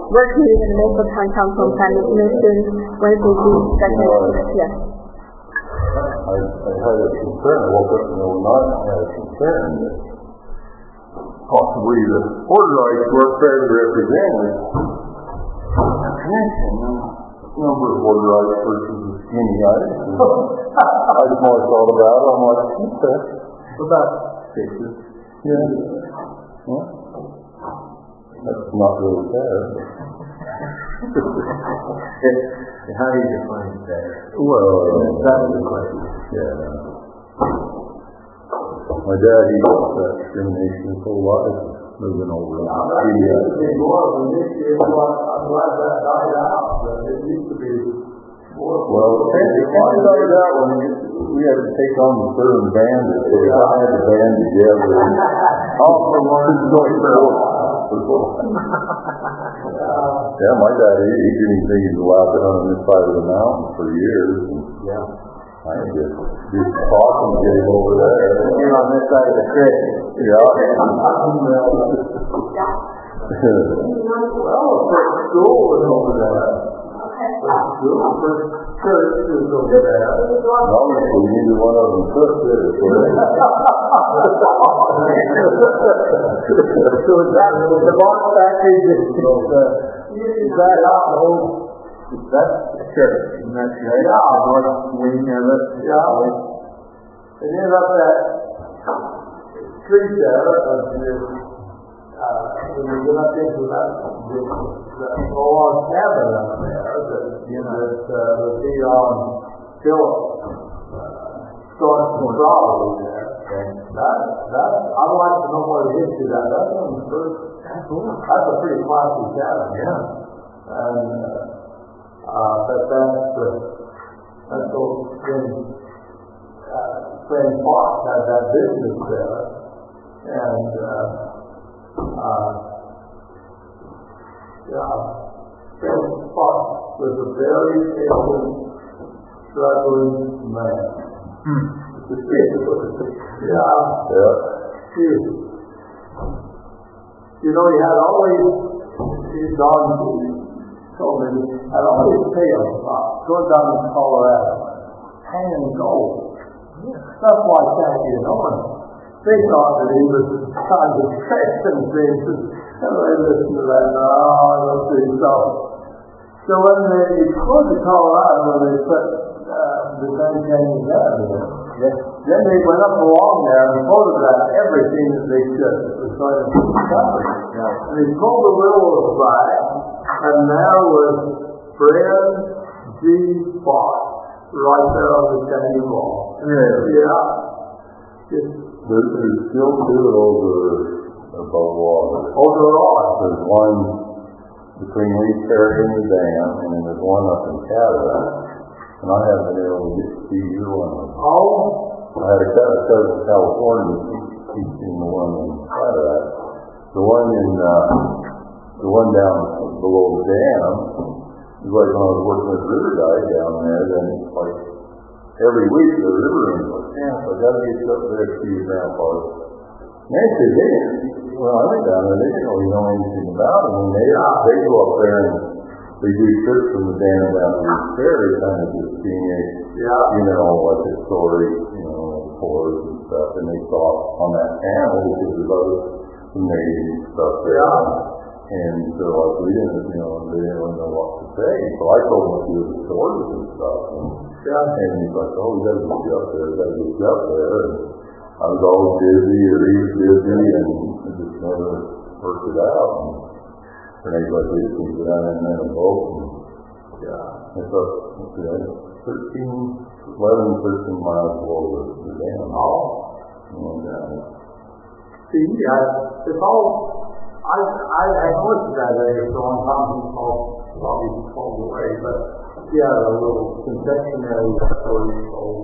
work meeting in the Maple Town Council and Planning Commission Wednesday, June 2nd. Yes. I had a concern. I woke up in the middle of the night and I had a concern that possibly the border rights weren't fairly represented. A connection, number of border rights versus the skinny guys. I just more thought about it. I'm like, okay. What about faces? Yeah. Yeah. That's not really fair. How do you define fair? Well, that's the question. Yeah. My dad, he fought that discrimination his whole life, moving over. It used to be more than this year, but I'm glad that died out. But it used to be more. Well, it started out when we had to take on the Southern Bandits, so I had to band together. All for one joint barrel. Yeah, my dad, he didn't even think he was allowed to hunt on this side of the mountain for years. Yeah. I had to just talk and get him over there. You're on this side of the creek. Yeah. Well, first school was over there. First church was over there. Honestly, neither one of them took it. So is that the box factory? Is that out the whole? That's a church, isn't that right? Yeah. The north wing of it. Yeah. And then up that street there, when you get up into that old cabin up there, that would be on Philip Thornton Broadway there. Okay. That I'd like to know what it is to that. That's one of the first. That's a pretty classy cabin. Yeah. And that's old Frank Fox had that business there, and Frank Fox was a very able, struggling man. Yeah. You know, he had always, his dog told me, had always tales about going down to Colorado, hanging gold, stuff like that, you know, and they thought that he was trying to trick and things, and they listened to that, I don't think so. So when they flew to Colorado, when they put the Grand Canyon there, then they went up along there and photographed everything that they could. It was going to be discovered. And they pulled the railroad back, and there was Fred G. Fox right there on the canyon wall. Yeah. There's still two above water. Over the rock. There's one between Lee Ferry and the dam, and then there's one up in Cataract. And I haven't been able to get to see either one of them. Oh? I had a cousin in California, he's seen the one in Cataract. The one down below the dam, is like when I was working with River Guide down there, then it's like every week the river ends like, damn, so I gotta get up there to see your grandpa. And they said, when I went down there, they didn't really know anything about it. And they go up there and they do trips from the dam down to the ferry, kind of just scenic, like the story, tours and stuff. And they saw on that panel, because there's other Canadian stuff there. And so like we didn't, they didn't really know what to say. So I told them a few of the stories and stuff. And he's like, oh, we gotta get you up there, And I was always busy, or he was busy, and I just never worked it out. And he's like, we just need to get down there and boat. And so, 13 miles below the dam. See, it's all, I noticed that there so on time he probably called away, but he had a little confectionery store he sold.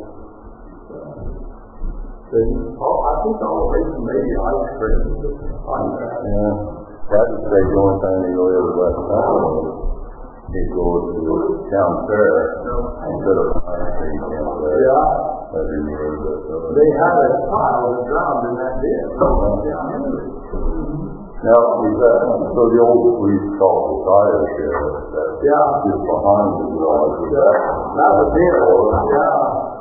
I think all the way from maybe ice cream, like that. Yeah. That is the only time they really ever left town. They go to the town fair instead of ice cream down there. Yeah. Every year. They had a child that drowned in that ditch. Now, is that, so the old police called the fire sheriff, that's just behind the garage, is that? That was it. Yeah.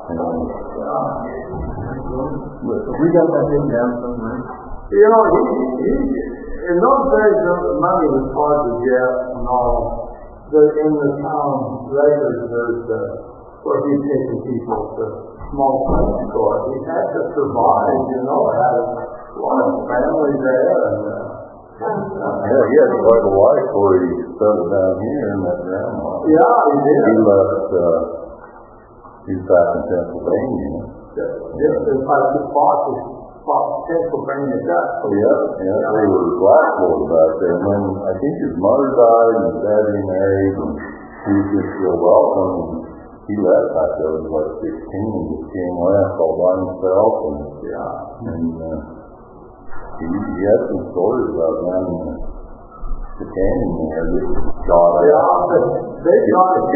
We got that thing down somewhere. You know, in those days, the money was hard to get and all. In the town records, there's where he's taking people to small place store. He had to survive, you know, had a lot of family there. Yeah, he had quite a life before he settled down here and met grandma. Yeah, he did. He left, he's back in Pennsylvania. Just as I fought Pennsylvania Dutch. Yeah, they were black boys back there. And then I think his mother died and his dad remarried and he was just real welcome. He left back there when he was like 16 and just came west all by himself and he had some stories about them in the canyon there. They shot out. They shot it.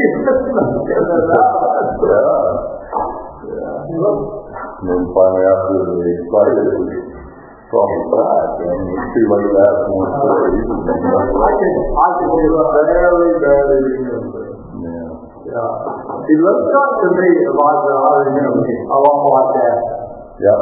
And then finally after they fighted it was probably back and it was too late to ask more stories. I can barely remember. Yeah. He looked up to me like I remember him. I want like that. Yeah.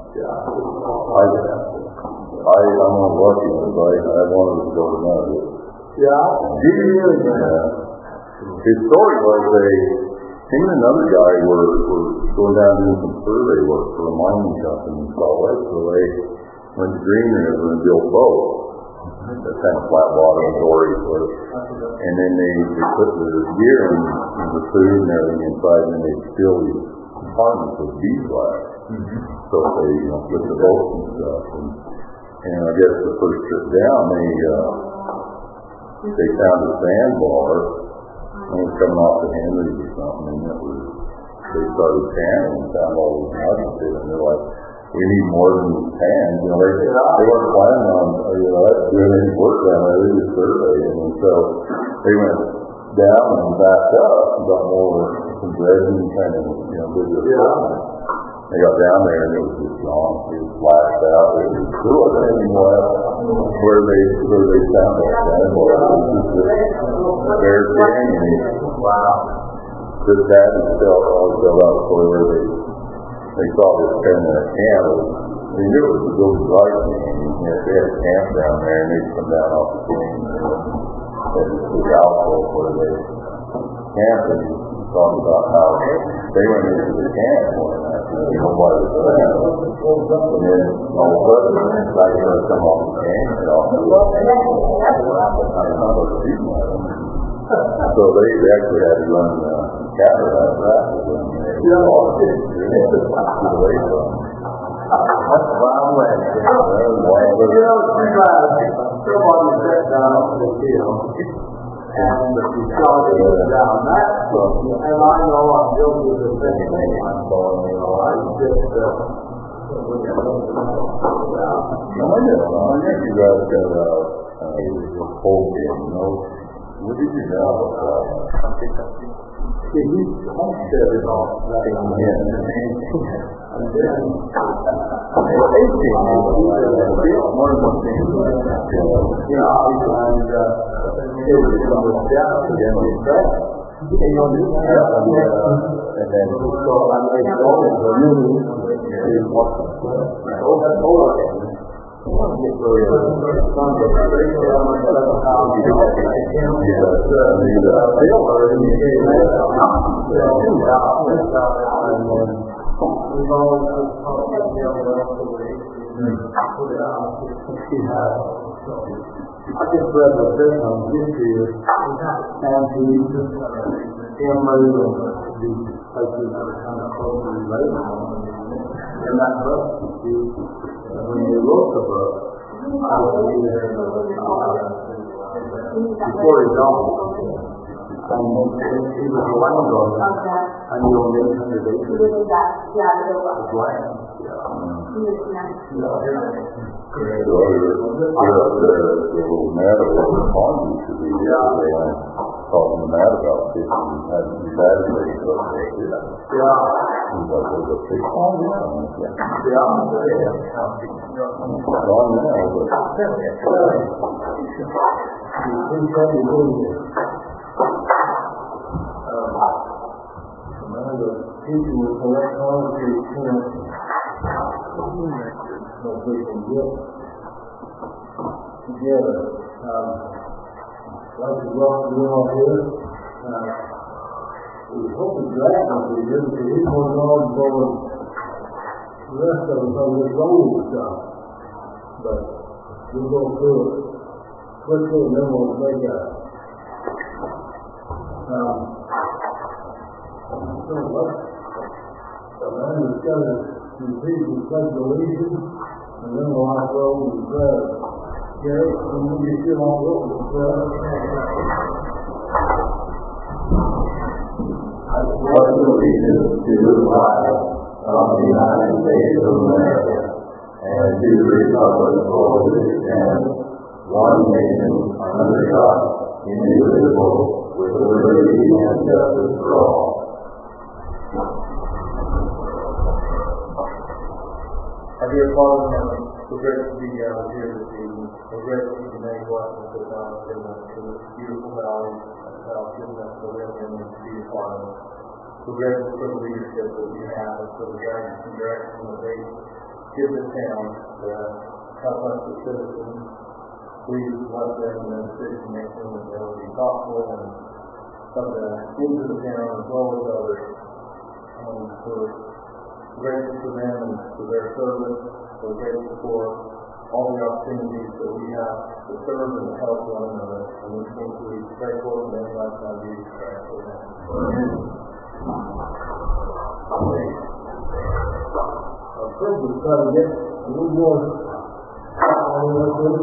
Yeah. I'm not lucky because I wanted to go to Nugget. Yeah. Did you really? Yeah. His story was him and another guy were going down doing some survey work for a mining company in Salt Lake, so they went to Green River and built boats. That kind of flat bottom story for it. And then they put the gear and the food and everything inside and then they fill these compartments with beeswax. So they put the boats and stuff. And I guess the first trip down they found a sandbar and it was coming off the Henry's or something and they started panning and found all these nuggets in it and they're like, we need more than these pans. They weren't planning on doing any work down there, they just surveyed it. And so they went down and backed up and got some resin kind of did this work. They got down there and it was just gone. It was flashed out. It was cool. I didn't even know where they found that sandbar. It was just a bare canyon. Wow. This dad always filled out a story where they saw this kind of camp. They knew it was a good right canyon. They had a camp down there and they'd come down off the canyon. It was outfit where they camped and talked about how they went into the camp one night. Nobody was there. And then all of a sudden, I started to come off the canyon and off the so they actually had to run cattle out of that. That's wild west. Somebody sat down on the hill and he shot it down that and I know I'm guilty of the same thing. I just I guess you guys got a whole game, what did you know about he homesteaded off that and then 18 more than one thing. It was down again with that. And then so I made noise of I just read the thing on history and these families and these places that are kind of closely related. In that book, you see, when they wrote the book, I was there before he died. And he was a landowner, and he owned 800 acres of land. Great. The little meadow on the pond used to be talking to Matt about fishing and having your battery so Yeah. he's like, there's a fish on there? Yeah. Well, yeah, but The teaching of correct policy so we can get together. Like to welcome you all here. We hope the draft will be here because he's going on going the rest of us on this zoning stuff. But we'll go through it quickly and then we'll make a so what? The man is going to repeat the pledge of allegiance, and then we'll have to go and pray. Gary, can you get you all over the prayer? I pledge allegiance to the flag of the United States of America and to the republic for which it stands, one nation, under God, indivisible, with liberty and justice for all. Our dear Father in heaven, we're grateful to be gathered here this evening. We're grateful for the many blessings that God has given us for this beautiful valley and how it's given us to live in and to be a part of. We're grateful for the leadership that you have and for the guidance and direction that they give this town to help us as citizens. Please bless them in their decision making and they'll be thoughtful and of the into the town as well as others. We're grateful for them and for their service. We're grateful for all the opportunities that we have to serve and to help one another. And we think we pray for them and everybody try to be Christ. Amen. First, we'll try to get a little more on this.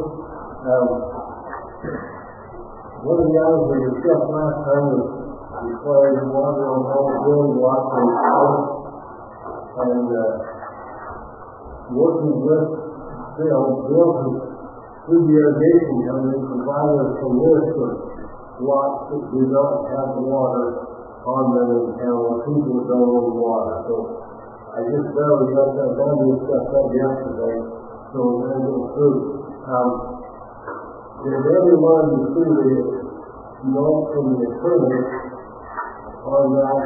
One of the items we discussed last time was declaring water on all building lots and houses. And working with Bill has, through the irrigation company, provided us a list of lots that do not have water on them in town, or people don't own water. So I just barely got that done. We discussed that yesterday. So we're going to go through. If everyone you see the note from the attorney on that,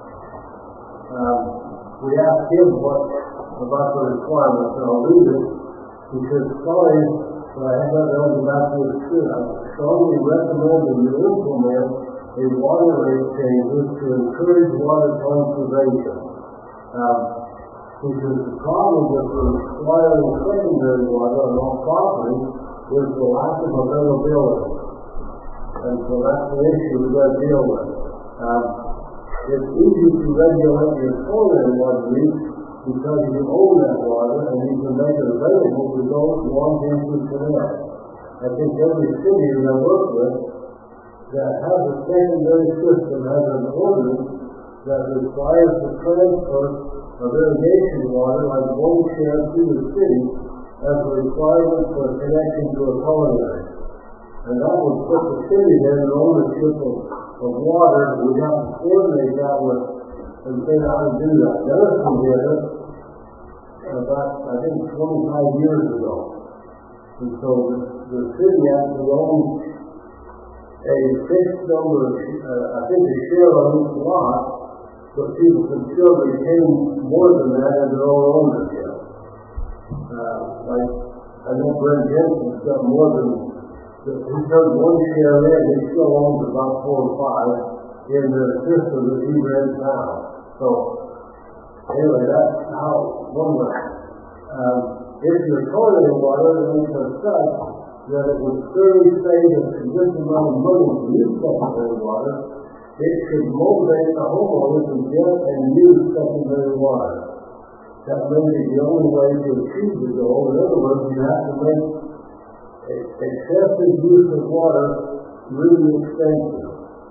we asked him about the requirements, and I'll read it. He says, sorry, but I have not done about this too. I strongly recommend that you implement a water rate changes to encourage water conservation. He says, the problem with requiring secondary water on all properties is the lack of availability. And so that's the issue we've got to deal with. It's easy to regulate your culinary water use because you own that water and you can make it available to those who want to connect. I think every city that I work with that has a secondary system has an ordinance that requires the transfer of irrigation water like one share to the city as a requirement for connection to a culinary. And that would put the city then in ownership of water. We have to coordinate that with and figure out how to do that. Denison did it about, I think, 25 years ago. And so the city actually owns a fixed number, I think a share on each lot, but people can still retain more than that in their own ownership. Like, I know Brent Jensen's got more than, he turned one share in, he still owns about 4 or 5 in the system that he rents now. So, anyway, that's how one way. If you're toiling water, then it's such that it would clearly say that a significant amount of money to use secondary water, it should motivate the homeowner to get and use secondary water. That may be the only way to achieve the goal. In other words, you have to make excessive use of water really expensive.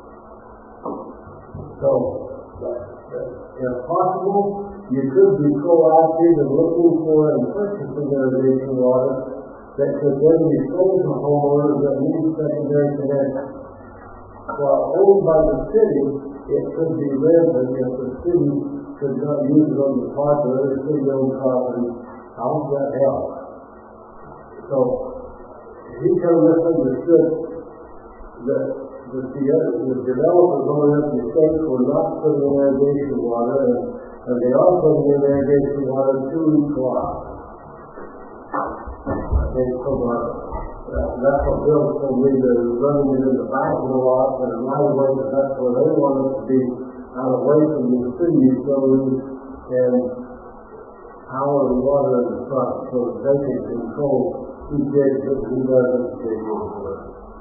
So, if possible, you could be proactive in looking for and purchasing irrigation water that could then be sold to homeowners that need secondary connection. while owned by the city, it could be rented if the city could not use it on the part of other city-owned property. How does that help? So he kind of misunderstood that the developers over at the state were not putting in irrigation water, and they are putting in irrigation water to each lot. That's what Bill told me, they're running it in the back of the lot, and in my way, that's where they want it to be, out away from the city utilities and power and water in the front, so that they can control who digs it and who doesn't dig it.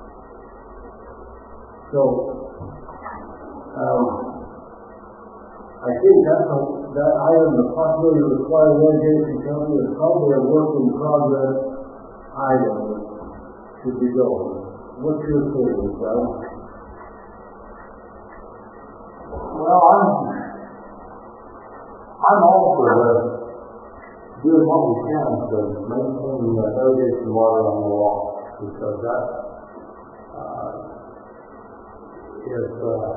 So, I think that item, the possibility of acquiring irrigation company, is probably a work in progress item that should be going. What's your feeling, Doug? Well, I'm all for doing what we can to maintain the irrigation water on the wall, because that is,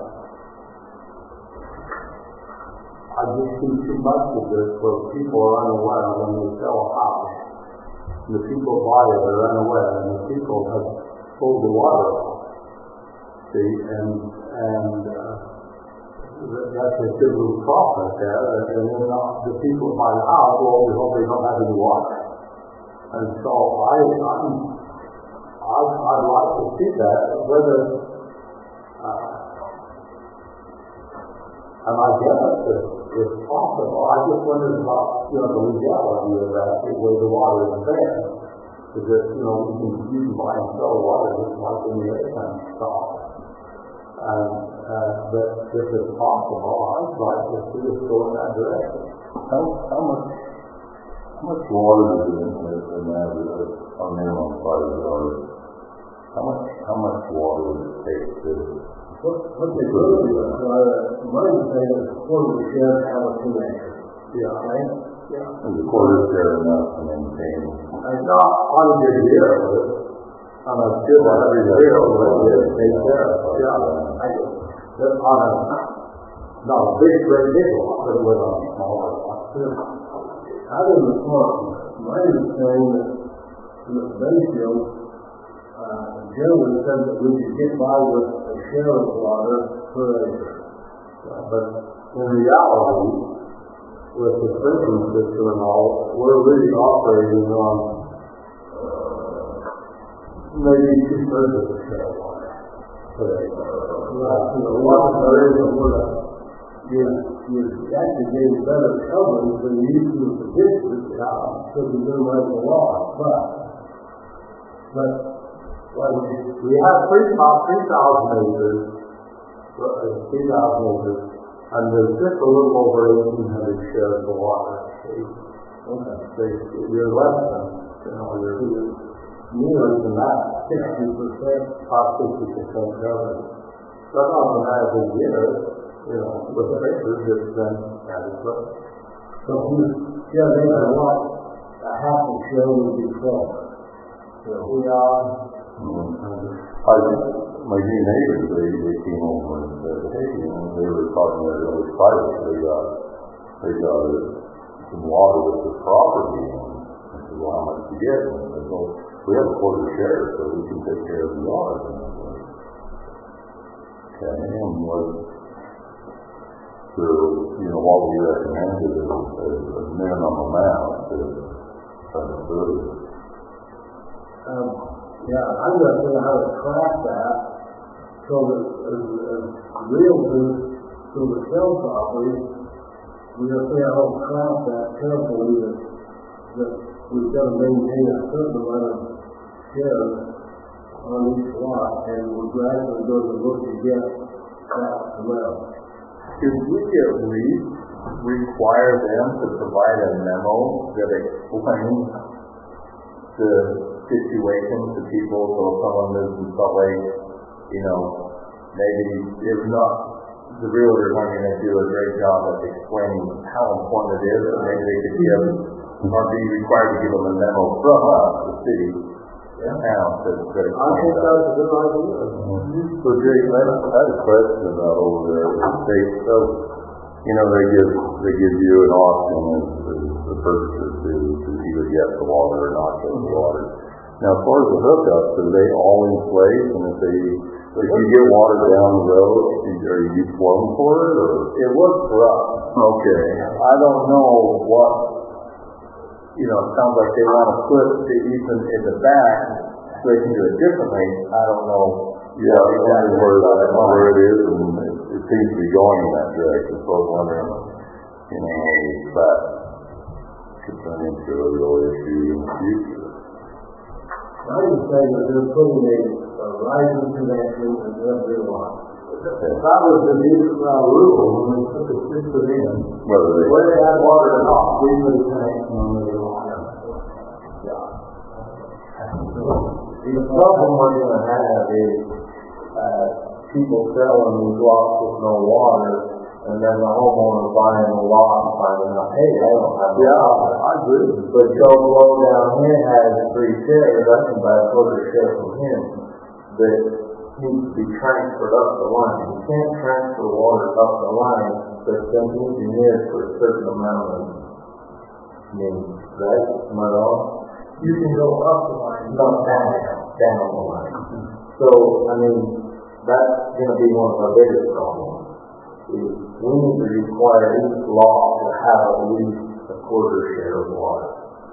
I just see too much of this where people are unaware when they sell a house. The people buy it are unaware, and the people have pulled the water off. See, and that's a good little process there, and then the people buy the house, well, we hope they don't have any water. And so I'd like to see that, whether, and I guess if possible, I just wonder about, the legality of that, where the water is there. Because, you can buy and sell water just like any other kind of stock. But if it's possible, I'd like to see us go in that direction. How much water is in that on minimum size water? How much water would it take to? What they really my understanding is quarter share to have a connection. Yeah. Right? Yeah. Is a quarter share enough to maintain? Not on a good year, but on a good every year, take care of it. Yeah. On a, not a big one, but with a smaller one. Out in the farm, my understanding is that Bayfield generally said that we could get by with a share of water per acre. But in reality, with the sprinkling system and all, we're really operating on maybe 2/3 of the share of water per acre. You actually getting better coverage than you used to with the ditches, so you minimize the loss. But we have about 3,000 acres, and there's just a little over 1,800 shares of water. Okay. You're less than, you're nearer than that, 60%, about 60% covered. That's not an average year, with the acres, it's been adequate. So they have what? A half a share would be 12. I think my new neighbors, they came over and said, hey, they were talking about it was private. They got some water with the property. I said, well, how much do you get? And I said, well, we have a quarter share, so we can take care of the water. Okay, and what we recommended is a minimum amount to serve. I'm not sure how to track that so that as realtors to the sell property, we have to help track that carefully that we've got to maintain a certain amount of shares on each lot, and we're gradually going to look to get that amount. Should we at least require them to provide a memo that explains the situation to people, so if someone lives in Salt Lake, maybe if not, the realtors aren't going to do a great job of explaining how important it is, but maybe they could give, or be required to give them a memo from us, the city, town that I think that's a good idea. So Jake, I had a question about over there at the state. So, they give you an option as the purchaser to either get the water or not get the water. Now, as far as the hookups, are they all in place? And if you get water down the road, are you flowing for it? Or? It works for us. Okay. I don't know what, it sounds like they want to put the Ethan in the back so they can do it differently. I don't know. Yeah, I was wondering where it is, and it seems to be going in that direction. So I was wondering, if that could turn into a real issue in the future. I would say that they're putting a rising connection in every line. That was the Israel rule when they took the system in. Whether they had water or not, we put a connection on every line. Yeah. The problem we're going to have is people selling these lots with no water, and then the homeowner buying a lot and finding out, hey, I don't have water. I agree. But Joe Blow down here has 3 shares, I can buy a quarter share from him that needs to be transferred up the line. You can't transfer water up the line, but then engineered for a certain amount of means, right? Am I wrong? You can go up the line. No, down the line. So, that's going to be one of our biggest problems. We need to require each law to have at least a quarter share of water.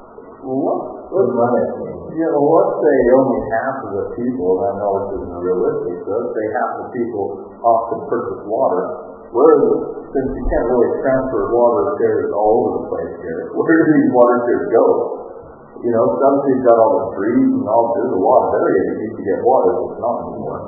Let's say only half of the people, and I know this isn't realistic, but let's say half the people opt to purchase water. Since you can't really transfer water shares all over the place here, where do these water shares go? Some cities got all the streets and all, there's a lot of area that you can get water, but it's not anymore.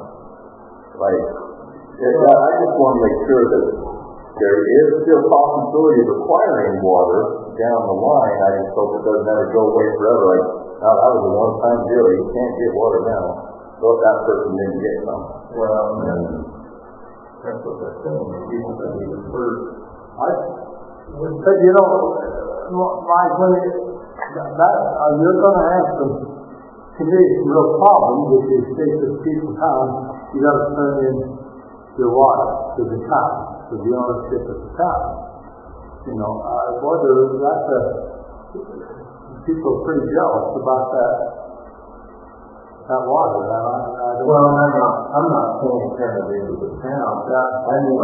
I just want to make sure that there is still possibility of acquiring water down the line. I just hope it doesn't ever go away forever. That was a one-time deal. You can't get water now. So if that person didn't get some. Well, that's what they're saying. People that need it first. But Mike, you're going to have some real problems if you take this piece of town. You got to turn in your water to the town, to the ownership of the town. People are pretty jealous about that water. I'm not saying turn it into the town. Dennis, I don't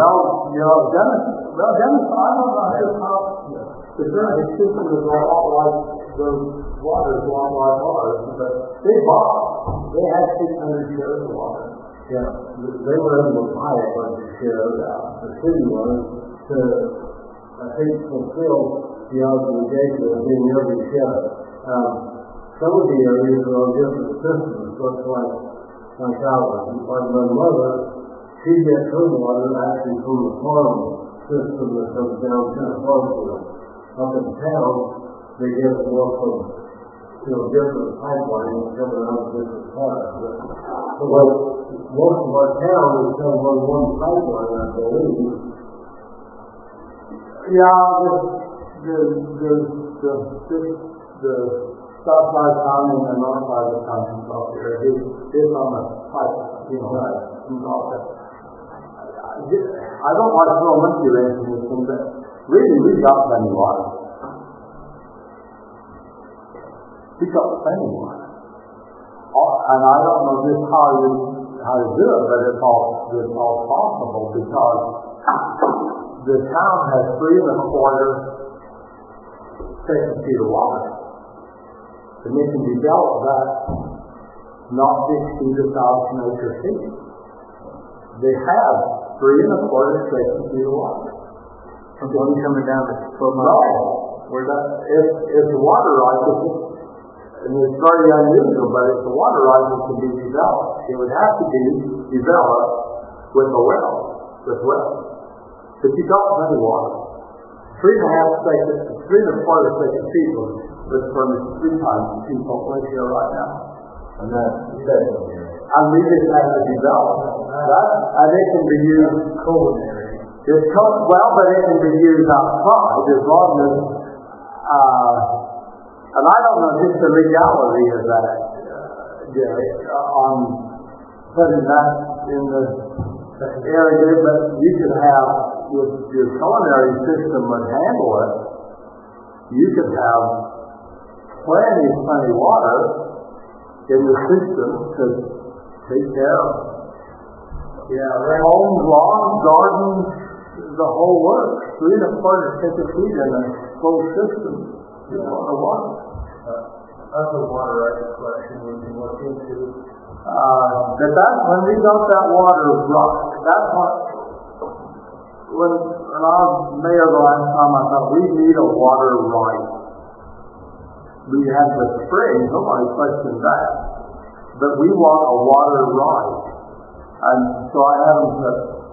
know how the drainage system is a lot like the water is a lot like ours, but they had 600 shares of water. Yeah, they were able to buy a bunch of shares out. The city wanted to, fulfill the obligation of being every share. Some of the areas are on different systems, just like ours. Like my mother, she gets her water actually from the farm system that comes down to the farm field. Up in town, they get it more from different pipelines coming out of different parts. But most of our town is come on one pipeline, I believe. Yeah, the south side county and the north side of the county up here is on the pipeline, right. I don't want to throw much of anything, but really we got plenty of water. We got plenty of water. And I don't know just how to do it, but it's all possible because the town has 3.25 second feet of water. And they can develop that not 60 to 1,000 acre feet. They have 3.25 second feet of water. From one coming down to 12 miles. No. If the water rises, and it's very unusual, but if the water rises to be developed, it would have to be developed with wells. But you got plenty of water. 3.25 second feet was furnished 3 times the people live here right now. And that's secondary. And we just have to develop that, and it can be used culinary. But it can be used outside as long as, and I don't know just the legality of that. on putting that in the area, but you could have, if your culinary system would handle it, you could have plenty water in the system to take care of. Homes, lawns, gardens, the whole works. 3 1/4 feet in a closed system. You want to water. That's a water rights question we can look into. When we got that water right, that's what, when I was mayor the last time, I thought we need a water right. We had the springs, nobody questioned that. But we want a water right. And so I had them put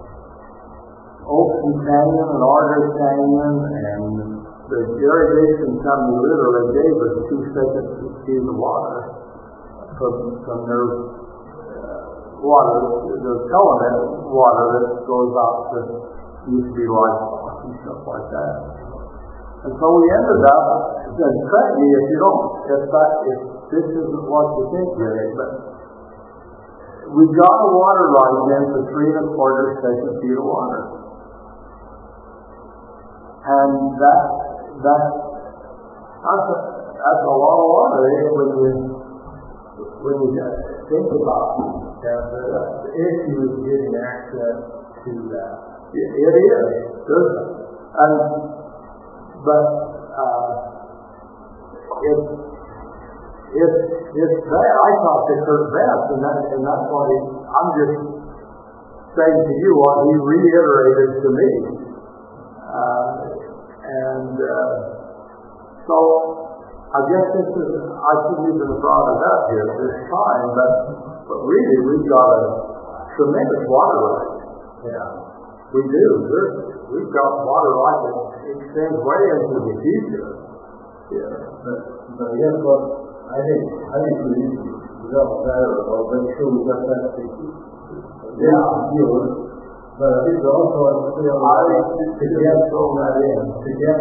Ocean Canyon and Argus Canyon, and the irrigation company literally gave us 2 seconds to see the water from their water, the element water that goes out to used to be livestock and stuff like that. And so we ended up, and correct me if this isn't what you think, Greg, but we got a water right in for 3 1/4 feet of water. And that's a lot of water when you think about it. The issue is getting access to that. It is. It's that I thought they heard best, and that's what I'm just saying to you what he reiterated to me. So I guess I shouldn't even have brought it up here this time, but really we've got a tremendous water right. Yeah. We do. We've got water right that extends way into the future. Yeah. But guess what? I think we need to develop better or make sure we got that fixed. But I think also to get that in, to get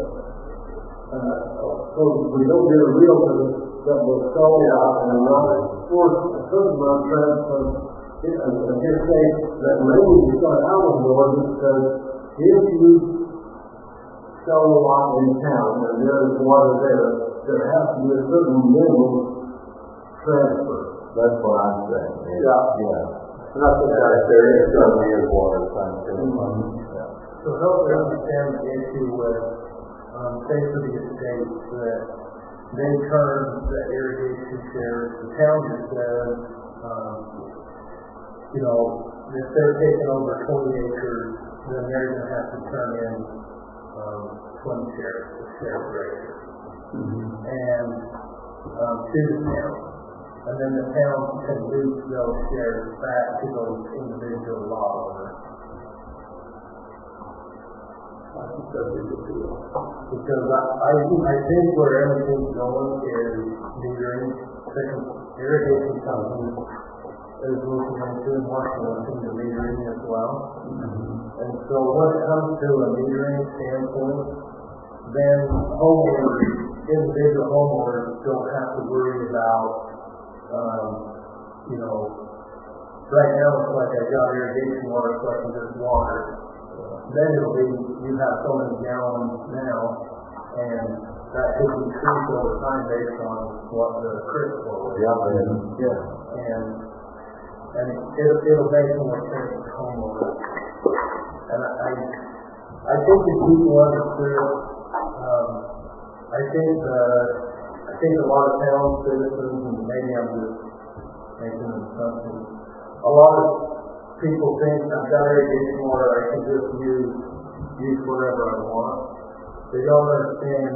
so we don't get a realtor that will sell out and not force a certain amount of transfer. And just say that maybe we start out with an ordinance that if you sell a lot in town and there is water there has to be a certain minimum transfer. That's what I'm saying. Yeah. And that's what there is certainly is water science. So help me understand the issue with say for the estates that they turn the irrigation shares. The town just says, if they're taking over 20 acres, then they're going to have to turn in 20 shares per acre. And to the town. And then the town can lose those shares back to those individual lot owners. Because I think where everything's going is metering. Second, irrigation company is looking into and watching the metering as well. And so when it comes to a metering standpoint, then individual homeowners don't have to worry about right now it's like I got irrigation water so I can just water. Then it'll be, you have so many gallons now, and that could increase over time based on what the creek flow is. And it'll make more sense to homeowners. And I think the people understood, I think a lot of town citizens, and maybe I'm just making an assumption, a lot of people think I've got irrigation water, I can just use whatever I want. They don't understand,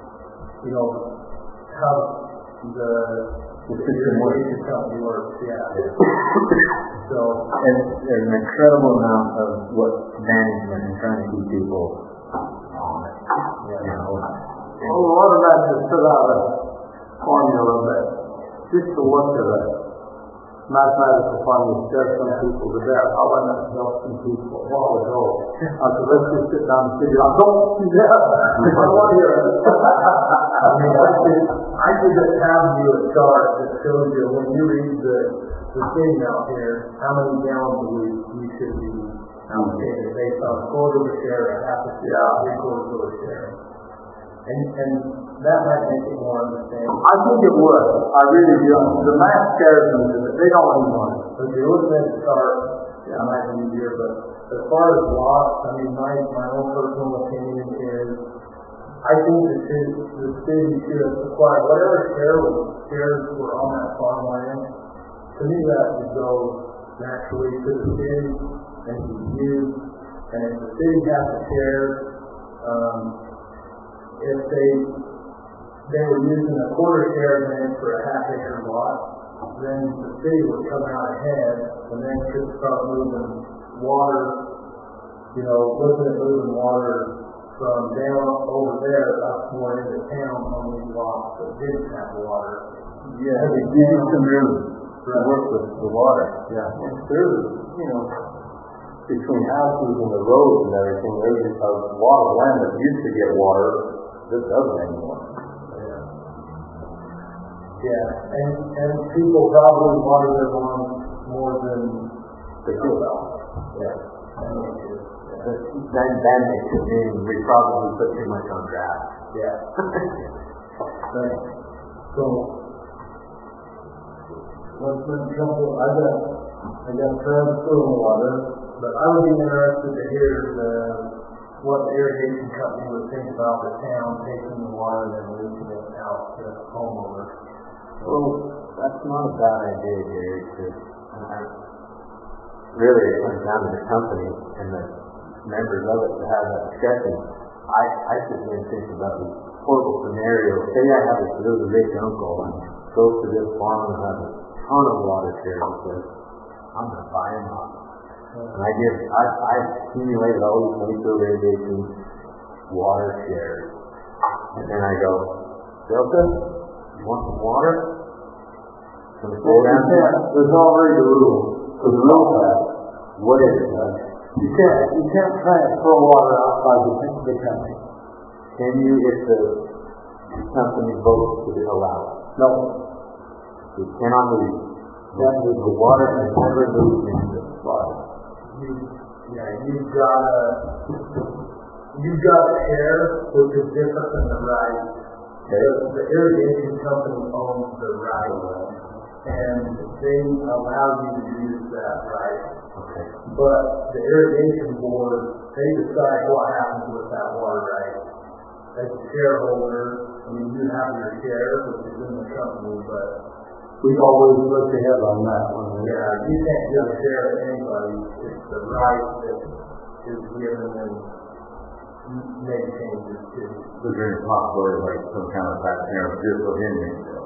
how the irrigation company works. So, and there's an incredible amount of management and trying to keep people on it. Well, a lot of that just put out a formula, but just to look at it, mathematical formula scares some people to death. How about that help some people a while ago? I said, let's just sit down and figure out, don't do that. I don't want to hear it. I could just have you a chart that shows you when you read the thing out here, how many gallons a week you should be allocated based on a quarter of a share, a half a share, 3/4 of a share. And that might make it more understandable. I think it would. I really do. The math scares me because they don't need money. If you're looking at the chart, it might be easier, but as far as lots, I mean, my own personal opinion is, I think the city should acquire whatever shares were on that farmland. To me, that would go naturally to the city and be used. And if the city has a share, if they were using a quarter share then for a half-acre lot, then the city would come out ahead and then could start moving water, looking at moving water from down over there up more into town on these lots that didn't have water. Yeah, you need some room to work with the water. Yeah. There's, between houses and the roads and everything, there's a lot of land that used to get water that doesn't anymore. Yeah, and people probably water their lawns more than they feel about. Yeah. That makes it mean we probably put too much on grass. Yeah. So let's jump. I got transferable water, but I would be interested to hear what the irrigation company would think about the town taking the water and leaching it out to homeowners. Well, that's not a bad idea, Gary, because really it comes down to the company and the members of it to have that discussion. I sit there and think about the horrible scenario. Say I have a really rich uncle and goes to this farm and has a ton of water shares and says, I'm going to buy him up. And I've accumulated all these micro irrigation water shares. And then I go, Delta, you want some water? There's already a rule. So the rule is, what is it, Doug? You can't transfer water outside the county. Can you if the company votes to allow it? No. You cannot leave. The water can never move into the water. You've got a share which is different than the right. The irrigation company owns the right, and they allow you to use that right. Okay. But the irrigation board, they decide what happens with that water right. As a shareholder, I mean, you have your share, which is in the company, but we always look ahead on that one. Yeah, you can't just share with anybody. It's the right that is given and make changes to. Is there any possibility like some kind of back there just for him?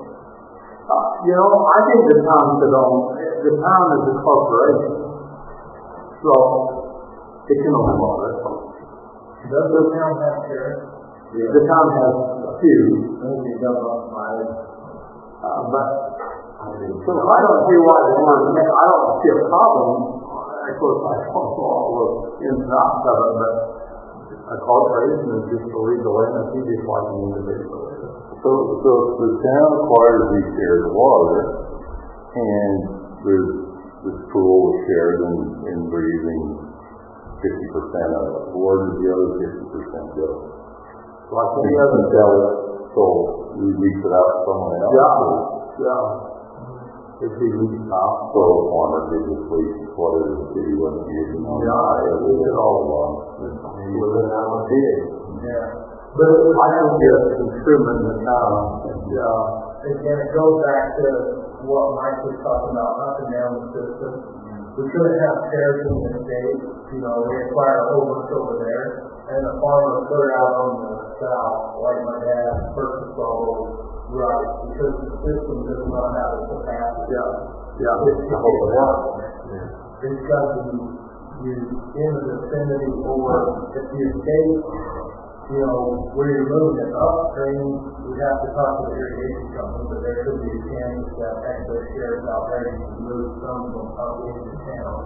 I think the town is a corporation. So it can own water. Does the town have shares? The town has a few. Maybe it does not buy it. But so I don't see why they want to make. I don't see a problem. Of course, I don't know all the ins and outs of it, but a corporation is just a legal entity, just like an individual. So if the town acquires these shares of water, and there's this pool of shares, and we're using 50% of it, where does the other 50% go? Like We any can other. sell it, so we lease it out to someone else. Yeah. It'd be leased out. So a farmer could just lease whatever the city wasn't using on it all along. Within that one bid. Yeah. But I don't get consuming the town. Again, it goes back to what Mike was talking about, up and down the system. We couldn't have shares in the state. We acquired a whole bunch over there, and the farmer put it out on the south, like my dad purchased all those rights, because the system does not have the capacity. Yeah. It's got to be used in the vicinity, or if the estate, where you're moving it upstream, we have to talk to the irrigation company, but there could be a chance that excess shares out there, you can move some of them up into town.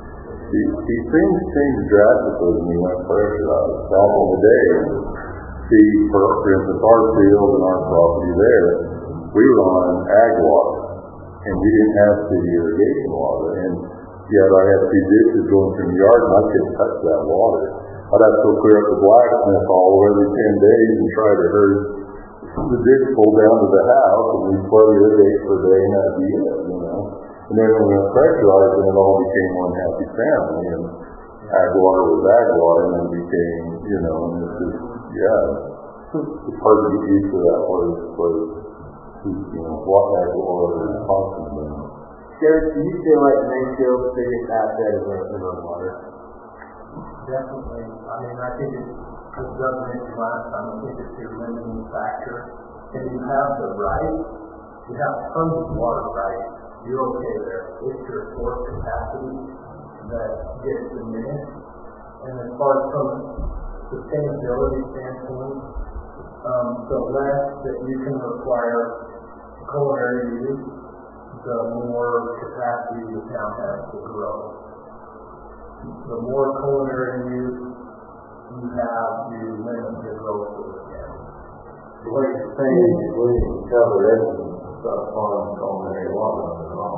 These things changed drastically when you went pressurized. Back in the day, See, for instance, our field and our property there, we were on ag water, and we didn't have city irrigation water, and yet I had 2 ditches going through the yard, and I couldn't touch that water. I'd have to go clear up the blacksmith hall every 10 days and try to herd the ditch full down to the house, and we flood irrigate for a day, and that'd be it, you know. And then when we went pressurized, then it all became one happy family, and ag water was ag water, and then became, you know, and it's just, yeah, it's hard to get used to that you know, what ag water is talking about. Derek, do you feel like Mayfield's biggest asset is our water? Definitely. I mean, I think it's, as Doug mentioned last time, I think it's your limiting factor. And you have the right, you have tons of water rights, you're okay there. It's your source capacity that gets diminished. And as far as from a sustainability standpoint, the less that you can require culinary use, the more capacity the town has to grow. The more culinary use you have, you limit the growth of the town. What you're saying is we can cover everything but farm culinary water at all.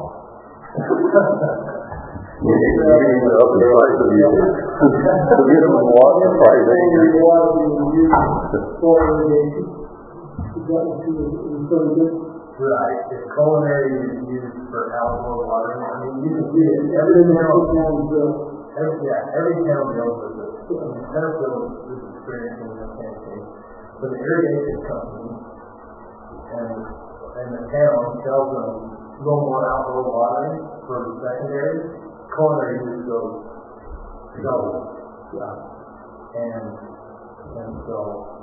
We need to up the price of the minimum water price. Water being used for irrigation. Is that what you were referring to? Right. If culinary is used for outdoor watering, I mean, you can see it. Every town deals with it. Fairfield is experiencing the same thing. So the irrigation company and the town tells them a little more outdoor watering for the secondary. Culinary use goes double. Yeah. And so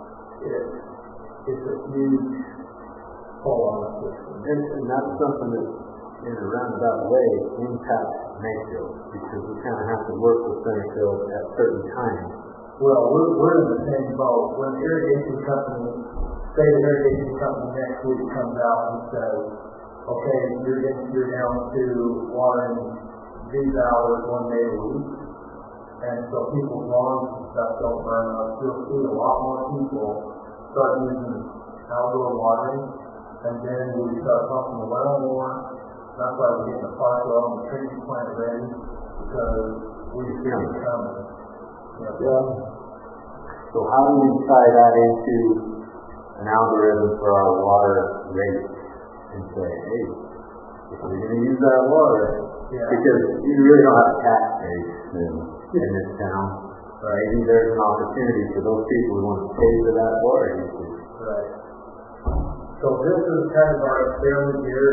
it's a huge pull on the system. And that's something that, in a roundabout way, impacts Mayfield, because we kind of have to work with Centerfield at certain times. Well, we're in the same boat. When the irrigation company, say the irrigation company next week comes out and says, okay, you're down to watering these hours 1 day a week, and so people's lawns and stuff don't burn up, you'll see a lot more people start using outdoor watering, and then we start pumping the well more. That's why we're getting the park well and the treatment plant ready, because we see it coming. Yeah. So how do we tie that into an algorithm for our water rate and say, hey, if we're going to use that water, because you really don't have a tax base in this town, right? Maybe there's an opportunity for those people who want to pay for that water usage. Right. So this is kind of our experiment here.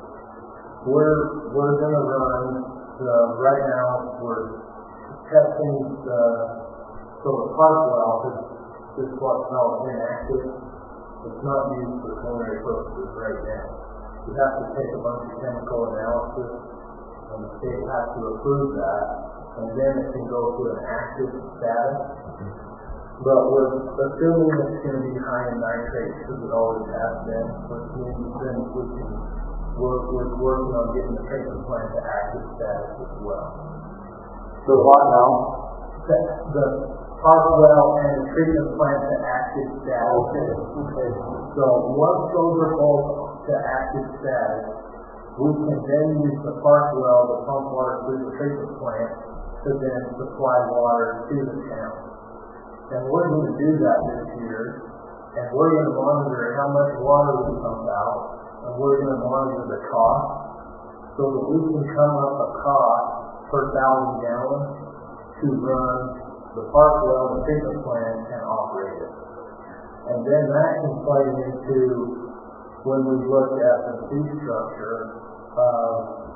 We're going to run right now. We're testing the park well is what's called inactive. It's not used for culinary purposes right now. We have to take a bunch of chemical analysis, and the state has to approve that, and then it can go to an active status. But we're assuming it's going to be high in nitrates, because it always has been, which means then we can we're working on getting the treatment plant to active status as well. So what now? The park well and the treatment plant to active status. Okay. So once those are both to active status, we can then use the park well to pump water through the treatment plant to then supply water to the town. And we're going to do that this year, and we're going to monitor how much water we pump out, and we're going to monitor the cost, so that we can come up a cost per 1,000 gallons to run the park well, the treatment plant, and operate it. And then that can play into when we look at the fee structure of,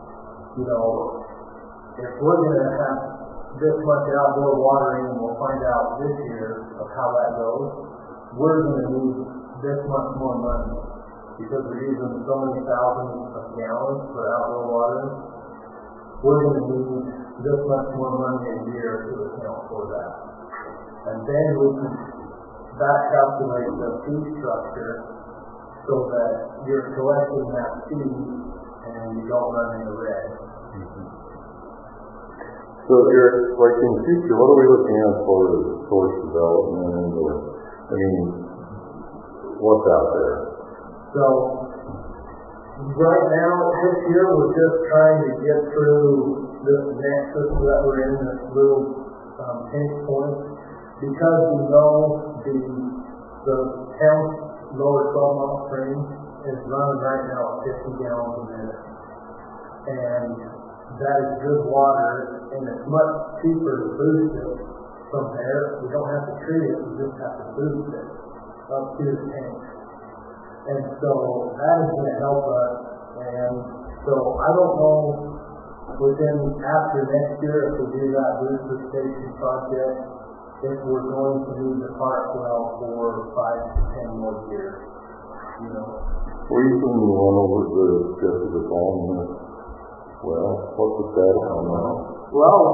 if we're going to have this much outdoor watering, and we'll find out this year of how that goes, we're going to need this much more money, because we're using so many thousands of gallons for outdoor watering. We're going to need this much more money a year to account for that. And then we can back calculate the fee structure so that you're collecting that fee and you don't run in the red. So if you're, like in the future, what are we looking at for source development? Or, I mean, What's out there? So, right now, this year, we're just trying to get through this nexus that we're in, this little pinch point, because we know the town's lower 12-mile stream is running right now at 50 gallons a minute. And that is good water, and it's much cheaper to boost it from there. We don't have to treat it, we just have to boost it up to the tank. And so that is going to help us. And so I don't know after next year if we do that booster station project, if we're going to need the park well for 5 to 10 more years. You know. Recently we went over to Jessica Bond. Well, what's the status on that? Well,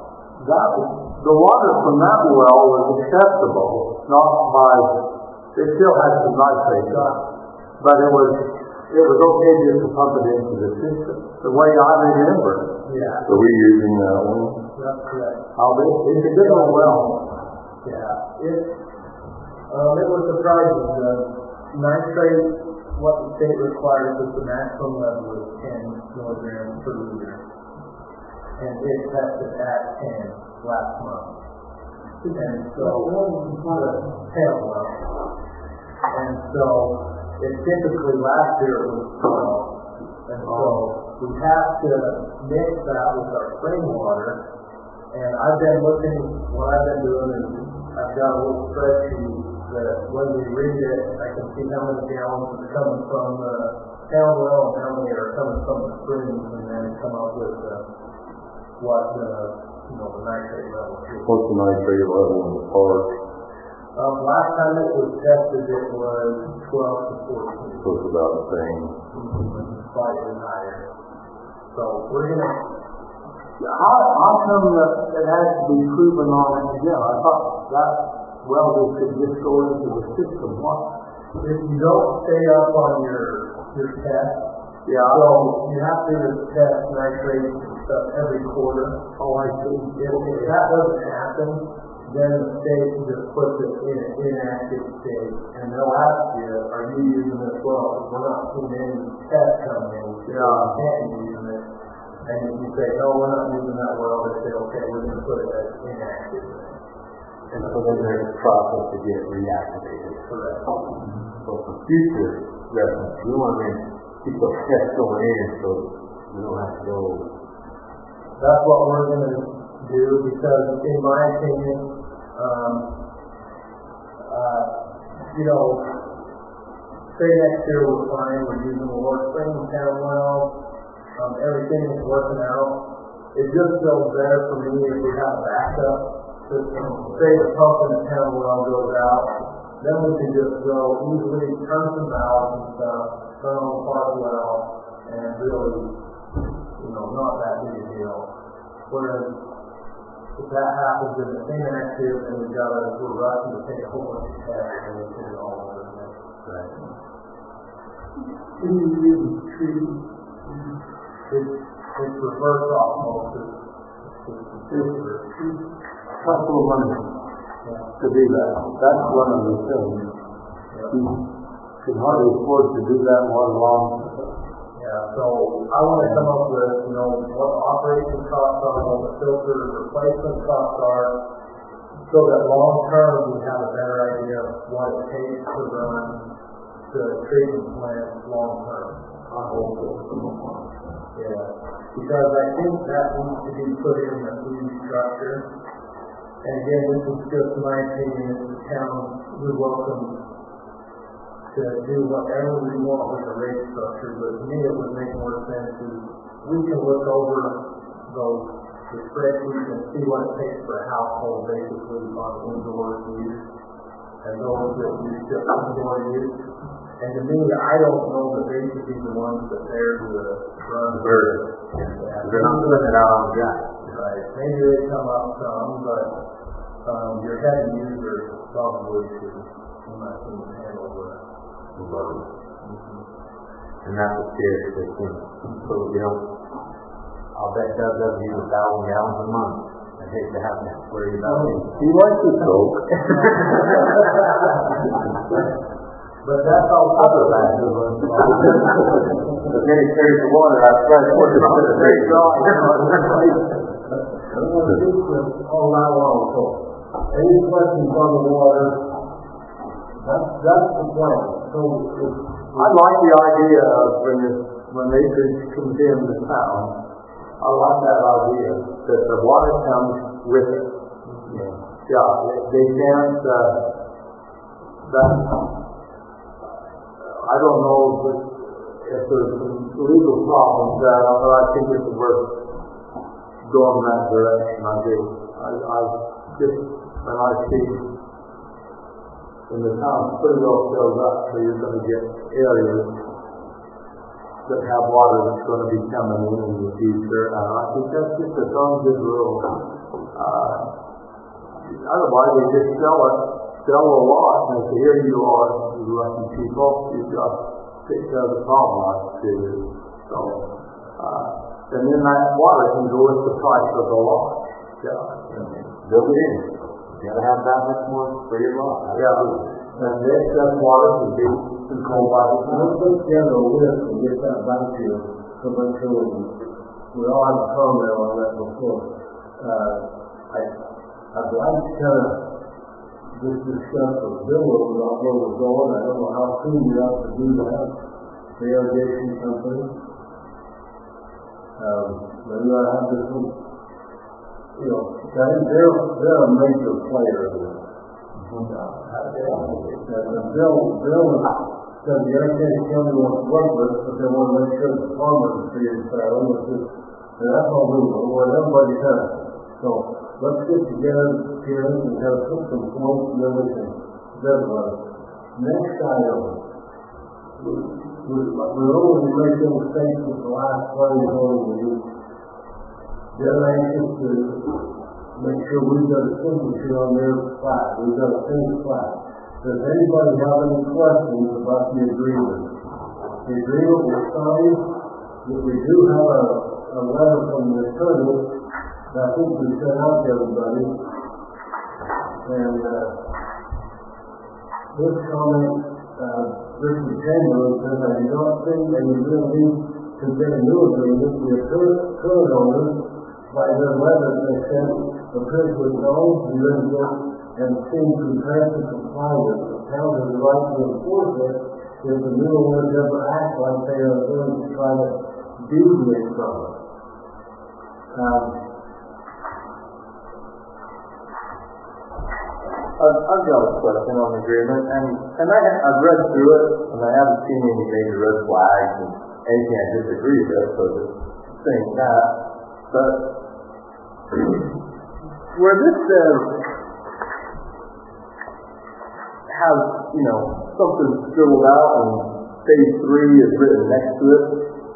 the water from that well was acceptable, not by, it still had some nitrate on it, but it was okay just to pump it into the system, the way I remember it. Yeah. So we're using that one? That's correct. It's a good old well. Yeah. It was surprising. The nitrate, what the state requires is the maximum level is 10 milligrams per liter. And it tested at 10 last month. And so, the tail well. And so, it typically last year was 12. And so, we have to mix that with our spring water. And I've been looking, what I've been doing is, I've got a little spreadsheet that when we read it, I can see how many gallons are coming from the town well and how many are coming from the springs, and then come up with what the nitrate level is. What's the nitrate level in the park? Last time it was tested, it was 12 to 14. So it's about the same. Slightly higher. So we're going to... How come that it has to be proven on again? I thought that well could just go into the system. What? If you don't stay up on your test, so you have to test nitrate and stuff every quarter. Oh, I see. If that doesn't happen, then the state just puts it in an inactive state, and they'll ask you, are you using this well? If we're not seeing any test coming in, you can't be using it. And if you say, no, we're not using that well, they say, okay, we're going to put it as inactive. And so then there's a process to get it reactivated. Correct. So for future reference, we want to keep those tests going in so we don't have to go. That's what we're going to do, because in my opinion, say next year we're fine, we're using the Lord Spring town well, everything is working out. It just feels better for me if we have a backup system. Say the pump in the town well goes out, then we can just go easily turn some valves and stuff, turn on the park well, and really, not that big a deal. Whereas if that happens in the inactive, then we're rushing to take a whole bunch of tests and we put it all over again. Right. Can you use tree? It's reverse osmosis. Cost of money to do that. That's one of the things. You can hardly afford to do that one long. Yeah, so I want to come up with, what the operation costs are, what the filter replacement costs are, so that long term we have a better idea of what it takes to run the treatment plant long term. I hope so. Yeah, because I think that needs to be put in the fee structure. And again, this is just my opinion. As the town, we're welcome to do whatever we want with the rate structure, but to me it would make more sense if we can look over the spreadsheets and see what it takes for a household basically on indoor use, and those that use just indoor use. And to me, I don't know that they should be the ones that they're to run the burden. They're not putting it out on the guy. Right. Maybe they come up some, but your heavy users probably should, in my opinion, handle the load. And that's a tier system. So, I'll bet Doug doesn't use 1,000 gallons a month. I hate to have to worry about it. He likes to soak. But that's all other factors. Getting carried the water, I spread it about the very dry. I want to teach this all night long. So, any questions on the water? That's the plan. So, I like the idea of when acreage comes in the town. I like that idea that the water comes with it. Yeah, they can't. I don't know if there's some legal problems there, but I think it's worth going that direction. I do. I just when I see when the town's pretty well filled up, so you're going to get areas that have water that's going to be coming in the future, and I think that's just a darn good rule. Otherwise, they just sell a lot, and if here you are, you lucky people, you've got to take care of the problem like it is. So, and then that water can go with the price of the lot. Yeah. Build it in. You gotta have that much more for your lot. Yeah. And the excess water can be controlled by the town. let's put together a list and get that back to you to make sure we all have a comment on that before. I'd like to kind of just discuss with Bill about where we're going. I don't know how soon we have to do that. The irrigation company. Maybe I have this one. They're a major player in this. And Bill said the irrigation company wants to work with us, but they want to make sure the farmers see it fairly. And that's all we want everybody to. So let's get together here and have put some points and then we can deadline. Next item. We always make a mistake with the last planning board meeting. They're anxious to make sure we've got a signature on their file. We've got a finished file. Does anybody have any questions about the agreement? The agreement was signed. We do have a letter from the attorney that I think we sent out to everybody. And this comment, Richard Chamberlain says, I do not think any real need to get a new agreement. The current owners, by their letters they sent, appear to acknowledge the agreement and seem prepared to comply with it. The town has the right to enforce it if the new owners ever act like they are going to try to deviate from it. I've got a question on the agreement, and I've read through it, and I haven't seen any major red flags and anything I disagree with, so just saying that. But where this says has, something scribbled out and phase 3 is written next to it,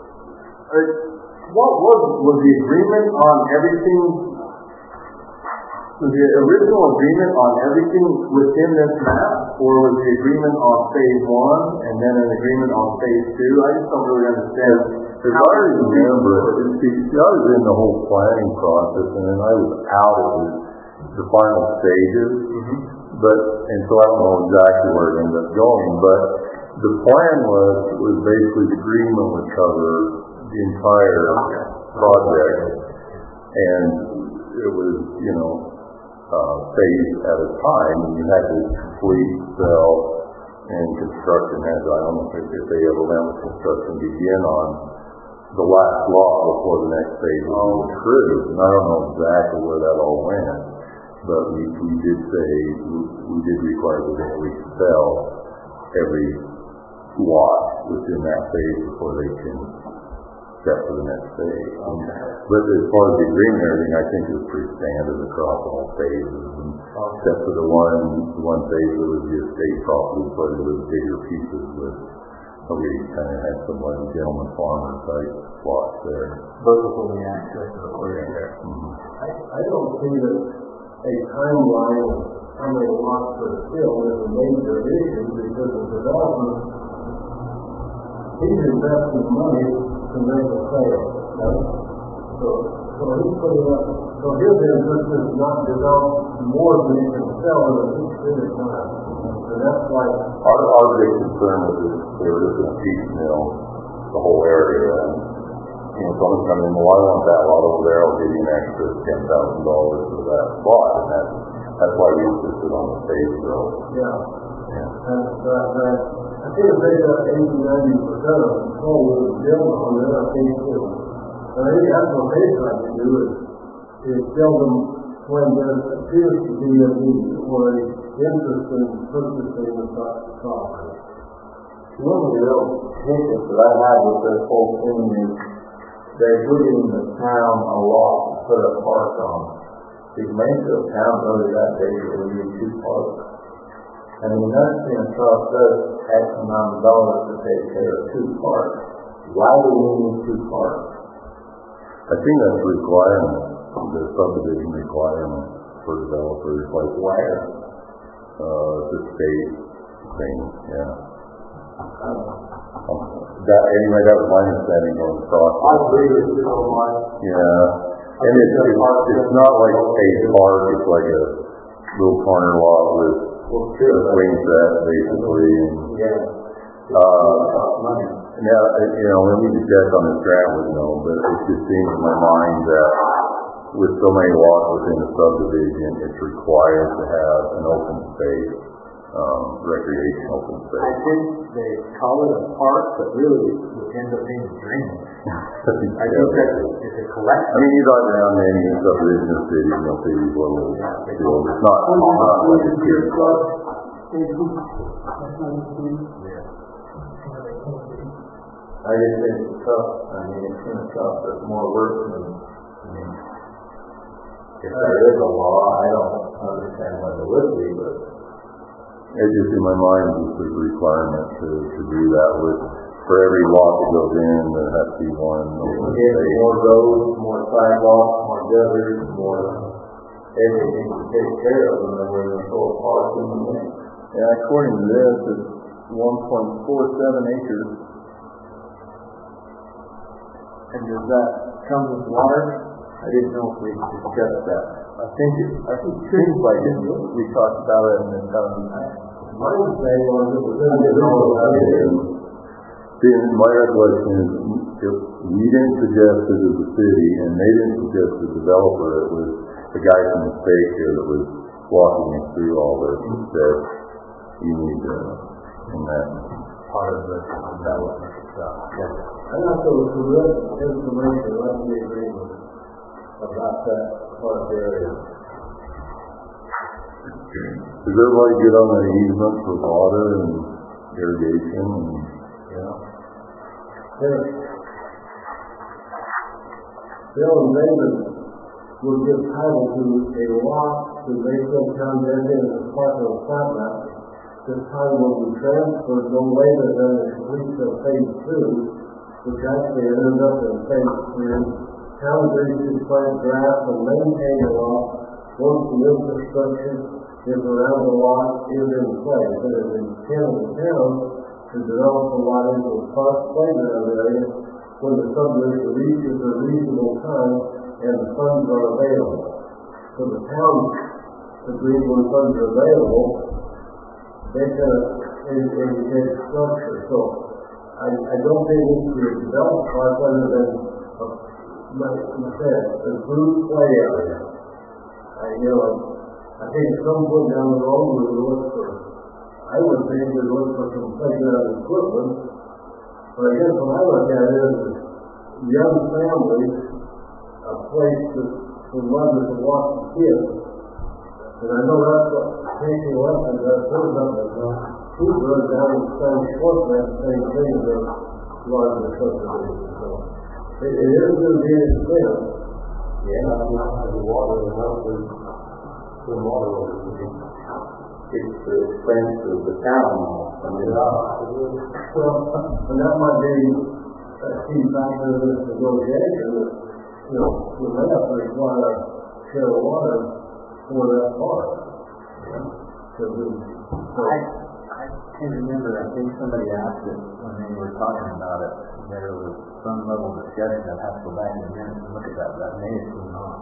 what was the agreement on everything? Was the original agreement on everything within this map, or was the agreement on phase 1 and then an agreement on phase 2? I just don't really understand. Because I remember it. I was in the whole planning process, and then I was out of the final stages. Mm-hmm. And so I don't know exactly where it ended up going. But the plan was basically the agreement would cover the entire project, and it was phase at a time, and you had to complete, sell, and construction had to, I don't know if they ever let the construction begin on the last lot before the next phase was approved. And I don't know exactly where that all went, but we did say, we did require that we sell every lot within that phase before they can step to the next phase. But as far as the agreement and everything, I think it was pretty standard across all phases, except for the one phase that was just state property, but it was bigger pieces with, we kind of had some gentleman farmer type plots there. Both of them, the access to the quarry there. I don't see that a timeline of how many lots per fill is a major issue because the developer, he's investing money to make a sale. Right? So So he's putting up, so his interest is not develop more than he can sell in a fixed period of time. And that's why Our big concern was that they were just going to piecemeal the whole area. And, someone's coming in, well, I want that lot over there, I'll give you an extra $10,000 for that spot. And that's why we insisted on the phase growth. Yeah. And I think if they got 80-90% of the coal with the build on it, I think too. But I think that's what they try to do is build them when there appears to be a need or an interest in purchasing the property. One of the real hiccups that I had with this whole thing is they're giving the town a lot to put a park on. The Mansfield town really that big that we need 2 parks. I mean, that's going to cost us X amount of dollars to take care of 2 parks. Why do we need 2 parks? I think that's a requirement, the subdivision requirement for developers, like Where? The state thing, yeah. That was my understanding of the process. I agree with you on my. Yeah. And it's not like a park, it's like a little corner lot with swing set, basically. Now, we need to check on this grant with but it just seems in my mind that with so many lots within the subdivision, it's required to have an open space, recreation open space. I think they call it a park, but really it ends up being drainage. I think that it's a collection. I mean, you drive around any subdivision or city, and you'll see these little fields. It's not like a kid club. I just think it's tough. I mean, it's going to cost us more work than, if there is a law, I don't understand what it would be, but It's just in my mind, it's a requirement to do that with, for every lot that goes in, there has to be one. More roads, more sidewalks, more gutters, more everything to take care of, and then we're going to go apart in the way. Yeah, according to this, it's 1.47 acres. And does that come with water? I didn't know if we discussed that. I think seems like it. We talked about it in the my understanding was it was individual. See, my recollection is, if we didn't suggest it as a city, and they didn't suggest the developer, it was the guy from the state here that was walking me through all this and said, you need to, and that Part of the development stuff. I thought there was some good information left in the agreement about that park area. Does everybody get on the easement for water and irrigation? Bill and David would give title to a lot to Mayfield Town Dedicated as part of the plat map. This title will be transferred no later than the completion of phase 2, which actually ended up in phase 3. Town agrees to plant grass and maintain the lot once the infrastructure is around the lot is in place. It is intent of the town to develop the lot into a park playground area when the subdivision reaches a reasonable time and the funds are available. So the town agrees when funds are available, they can indicate structure. So I don't think it needs to be a developed park other than like you said, a group play area. I think at some point down the road we would look for, I would think we'd look for some playground equipment. But I guess what I look at is young families, a place for mothers to watch the kids. And I know that's what Casey Weston does. There's something he runs down in Spanish Fork, that same thing as a larger subdivision. So it is going to be an expense. Yeah, the water enough is the water over. It's the expense of the town. Well, and that might be a key factor in this negotiation that, we may have to require a share of water for that park. I can't remember, I think somebody asked it when they were talking about it. there was some level of discussion. I'd have to go back in a minute and look at that, but that may have been on.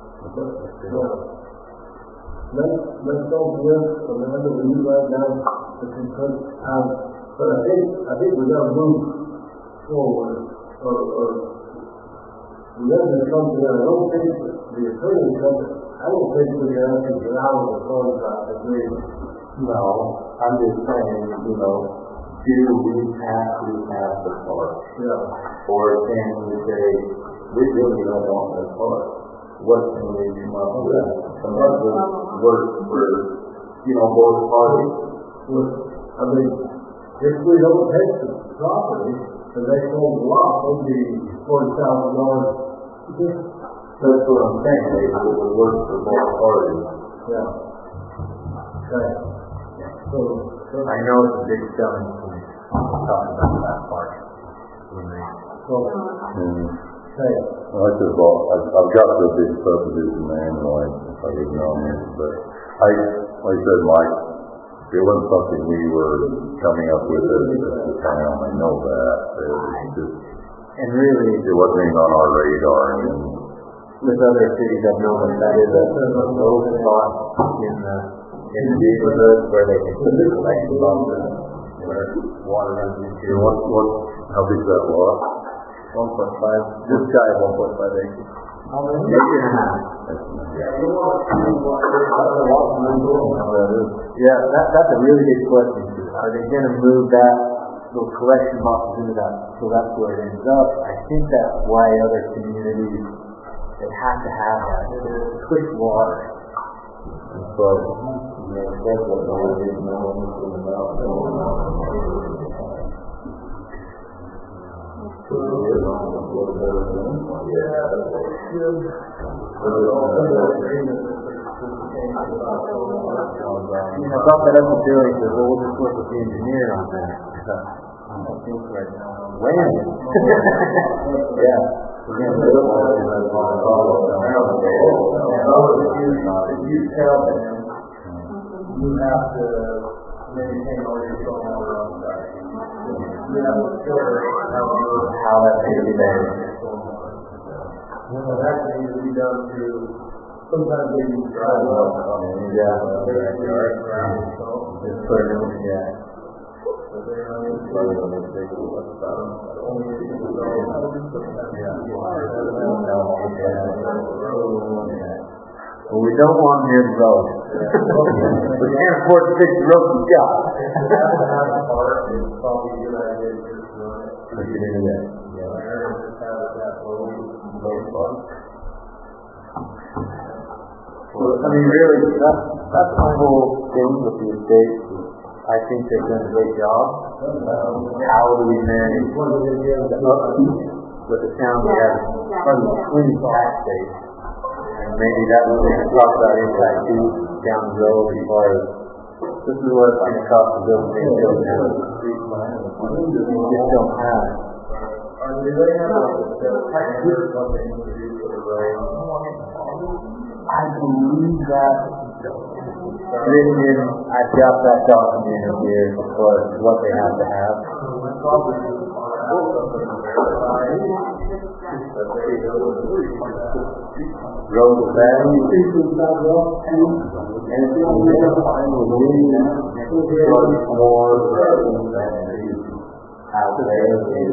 Let's don't live Amanda when you write down the concern. But I think we got to move forward, or we got to do something. I don't think the attorney company. I don't think we can actually get out of the contract agreement. No, I'm just saying, do we have to have the part? Yeah. Or can we say, we really don't want the part? What can we come up with? Come up with work for, both parties? I mean, if we don't take the property and they sold the lot, it'll be $40,000. That's what I'm saying, it would work for both parties. Yeah. Okay. So I know it's a big selling point. I'm talking about that part. okay. Well, I've got the big subdivision manual, if I didn't know this, but like I said, Mike, it wasn't something we were coming up with as a town. I know that. It was just, and really, it wasn't even on our radar. And with other cities, I've known that is a low spot in the neighborhood where they can put the collection boxes where water runs into. How big is that lot? 1.5, just shy of 1.5 acres. Acre and a half. Yeah, that's a really good question too. Are they going to move those collection boxes into that? So that's where it ends up. I think that's why other communities, they have to have that. It's quick water. So, that's what I didn't know anything about. I thought that up with Billy, so we'll just work with the engineer on that. I don't think right now. When? Yeah. If you tell them, you have to maintain all your stormwater on site. You have to filter how that's going to be managed. So that needs to be done through sometimes they use dry well. Yeah. Just put it in, yeah. Well, we don't want near the road. We can't afford to fix the road we got. Look at into that. Well, I mean, really, that's my whole thing with the estate. I think they've done a great job. How do we manage the upkeep with the town we have from the clean tax base? And maybe that was what we talk about impact too down the road as far as this is what it's going to cost to build things built now. We just don't have it. Do they have the tax years what they need to do for the road? I believe that written in, I've got that document in here as far as what they have to have. Road value. And it's fine with more out there is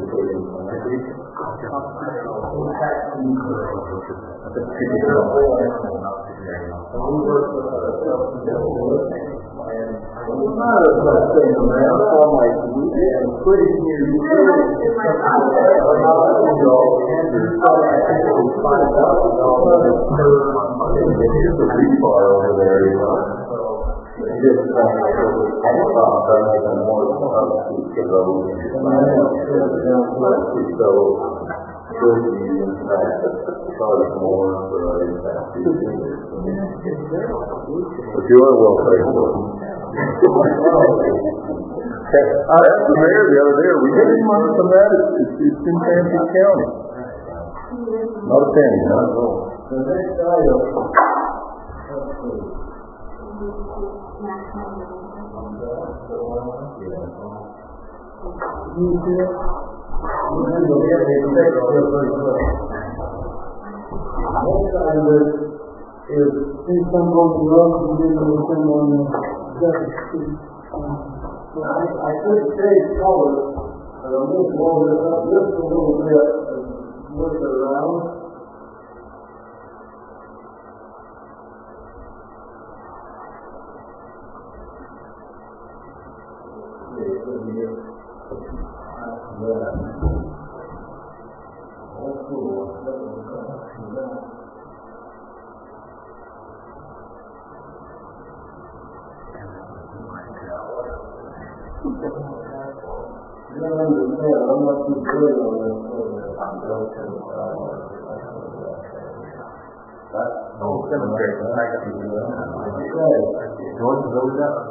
But you are well paid for it. I asked the mayor the other day, are we getting money from that? It's in Kansas County. Not a penny, not at all. The next item, let's see. We're going to get a fix real pretty quick. One side of it is some on the road and then some on the street. I could change colors, and I'm going to blow this up just a little bit and work it around. You don't understand, I'm not too good on this. Demonstrate the fact that you do that. George, what was that?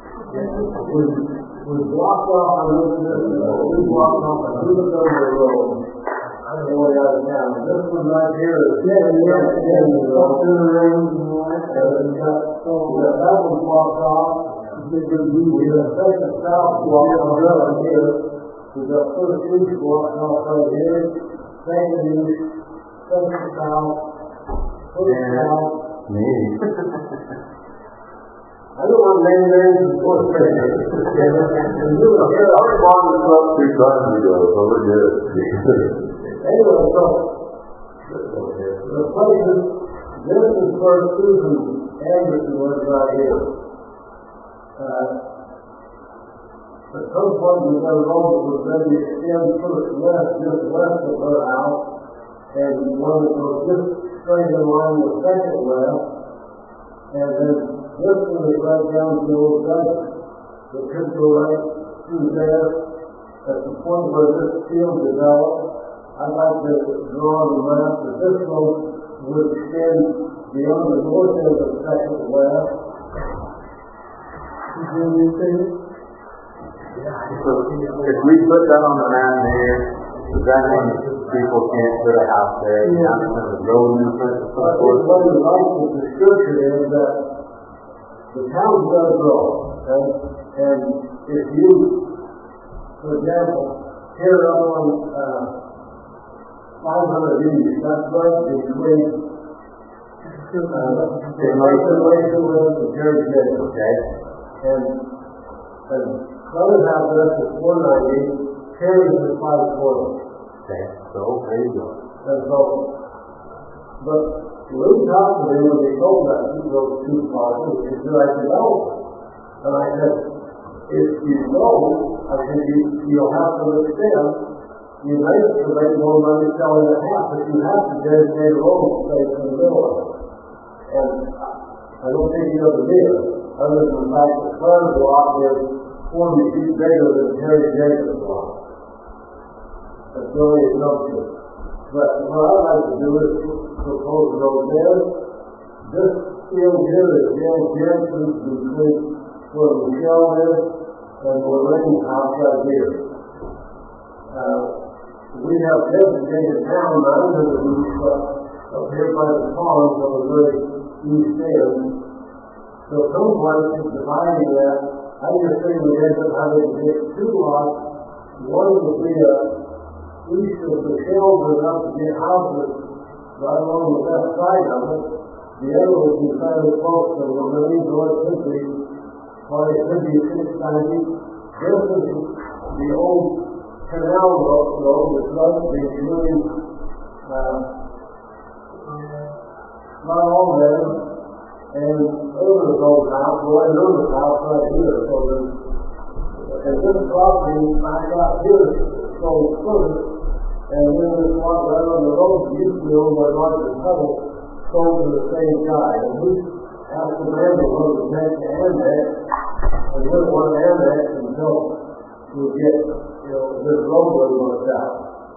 We blocked off on this, we blocked off on this road. I don't know where out of town. This one right here is up to the range, and that was blocked off. We got second south blocked off right here. We got first east blocked off right here. Second east, second south, first south. I don't want name names and fourth names. I already bought this up 2 times ago, so we're good. Anyway, so the places, this is where Susan Anderson was right here. At some point we got a road that was ready to extend first west, just west of her house, and one that was just straight in line with second west, and then this one is right down to the old Dutch. It could go right through there at the point where this field developed. I'd like to draw on the map that this road would extend beyond the north end of second west. So if we put that on the map here, does that mean people can't put a house there? Not because of road movement or so forth? What the license description is that the town's going to grow, and if you, for example, here up on 500 East, that's right between Mason Woods and Jerry Jacobs. Okay. And Cleve's address is 490, Terry's is 520. Okay, so there you go. And so, but we talked to him when they told that those 2 parcels, he said, I said, no. And I said, if you go, I said, you'll have to extend. You may have to make more money selling a half, but you have to designate a road space in the middle of it. And I don't think you ever did, other than the fact that Claire's block is 40 feet bigger than Terry Jacobs' block. That's really a assumption. But what I'd like to do is propose a road there. This field here is James Jensen between where Michelle is and Lorraine's house right here. We have designated town 900 east up here by the ponds on the very east end. So some places dividing that, I just think we end up having to get 2 lots. One would be east of the shells enough to get houses right along the west side of it. The other would be fairly close to Lorraine, or it could be 690. This is the old canal road that runs between not all men and Irma's house, Roy Irma's house right here. So and this property back out here sold first, and then this one right on the road used to be owned by Roger Tuttle, sold to the same guy. And we asked the landlord to make the annex, and we didn't want to annex until we get this roadway worked out.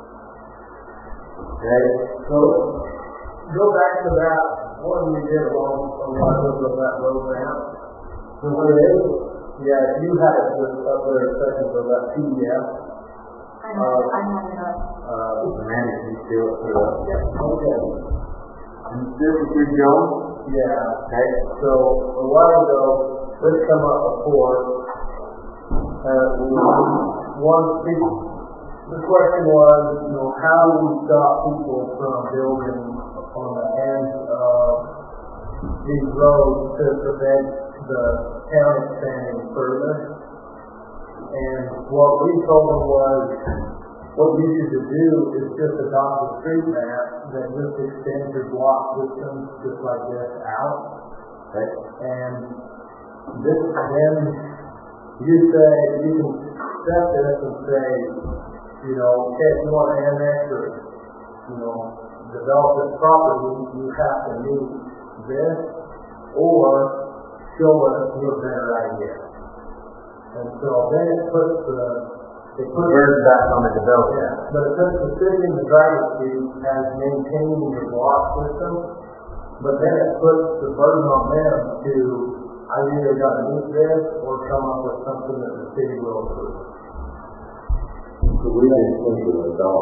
Okay. So go back to that one we did along that road ramp. So what it is? Yeah, you had it just up there a second ago, that PDF. I have it up. Manny, can you do it for us? Okay. And this is your Jones? Yeah. Okay. So a while ago, this came up before, one speak the question was, how do we stop people from building on the ends of these roads to prevent the town expanding further? And what we told them was, what you need to do is just adopt a street map that just extends your block system just like this out. Okay. And then you say, you can set this and say, okay, if you want to annex or, develop this property, you have to meet this or show us your better idea. And so then it puts the burden back on the developer. But it puts the city in the driver's seat as maintaining your block system, but then it puts the burden on them to either got to meet this or come up with something that the city will approve. So we didn't think of it all.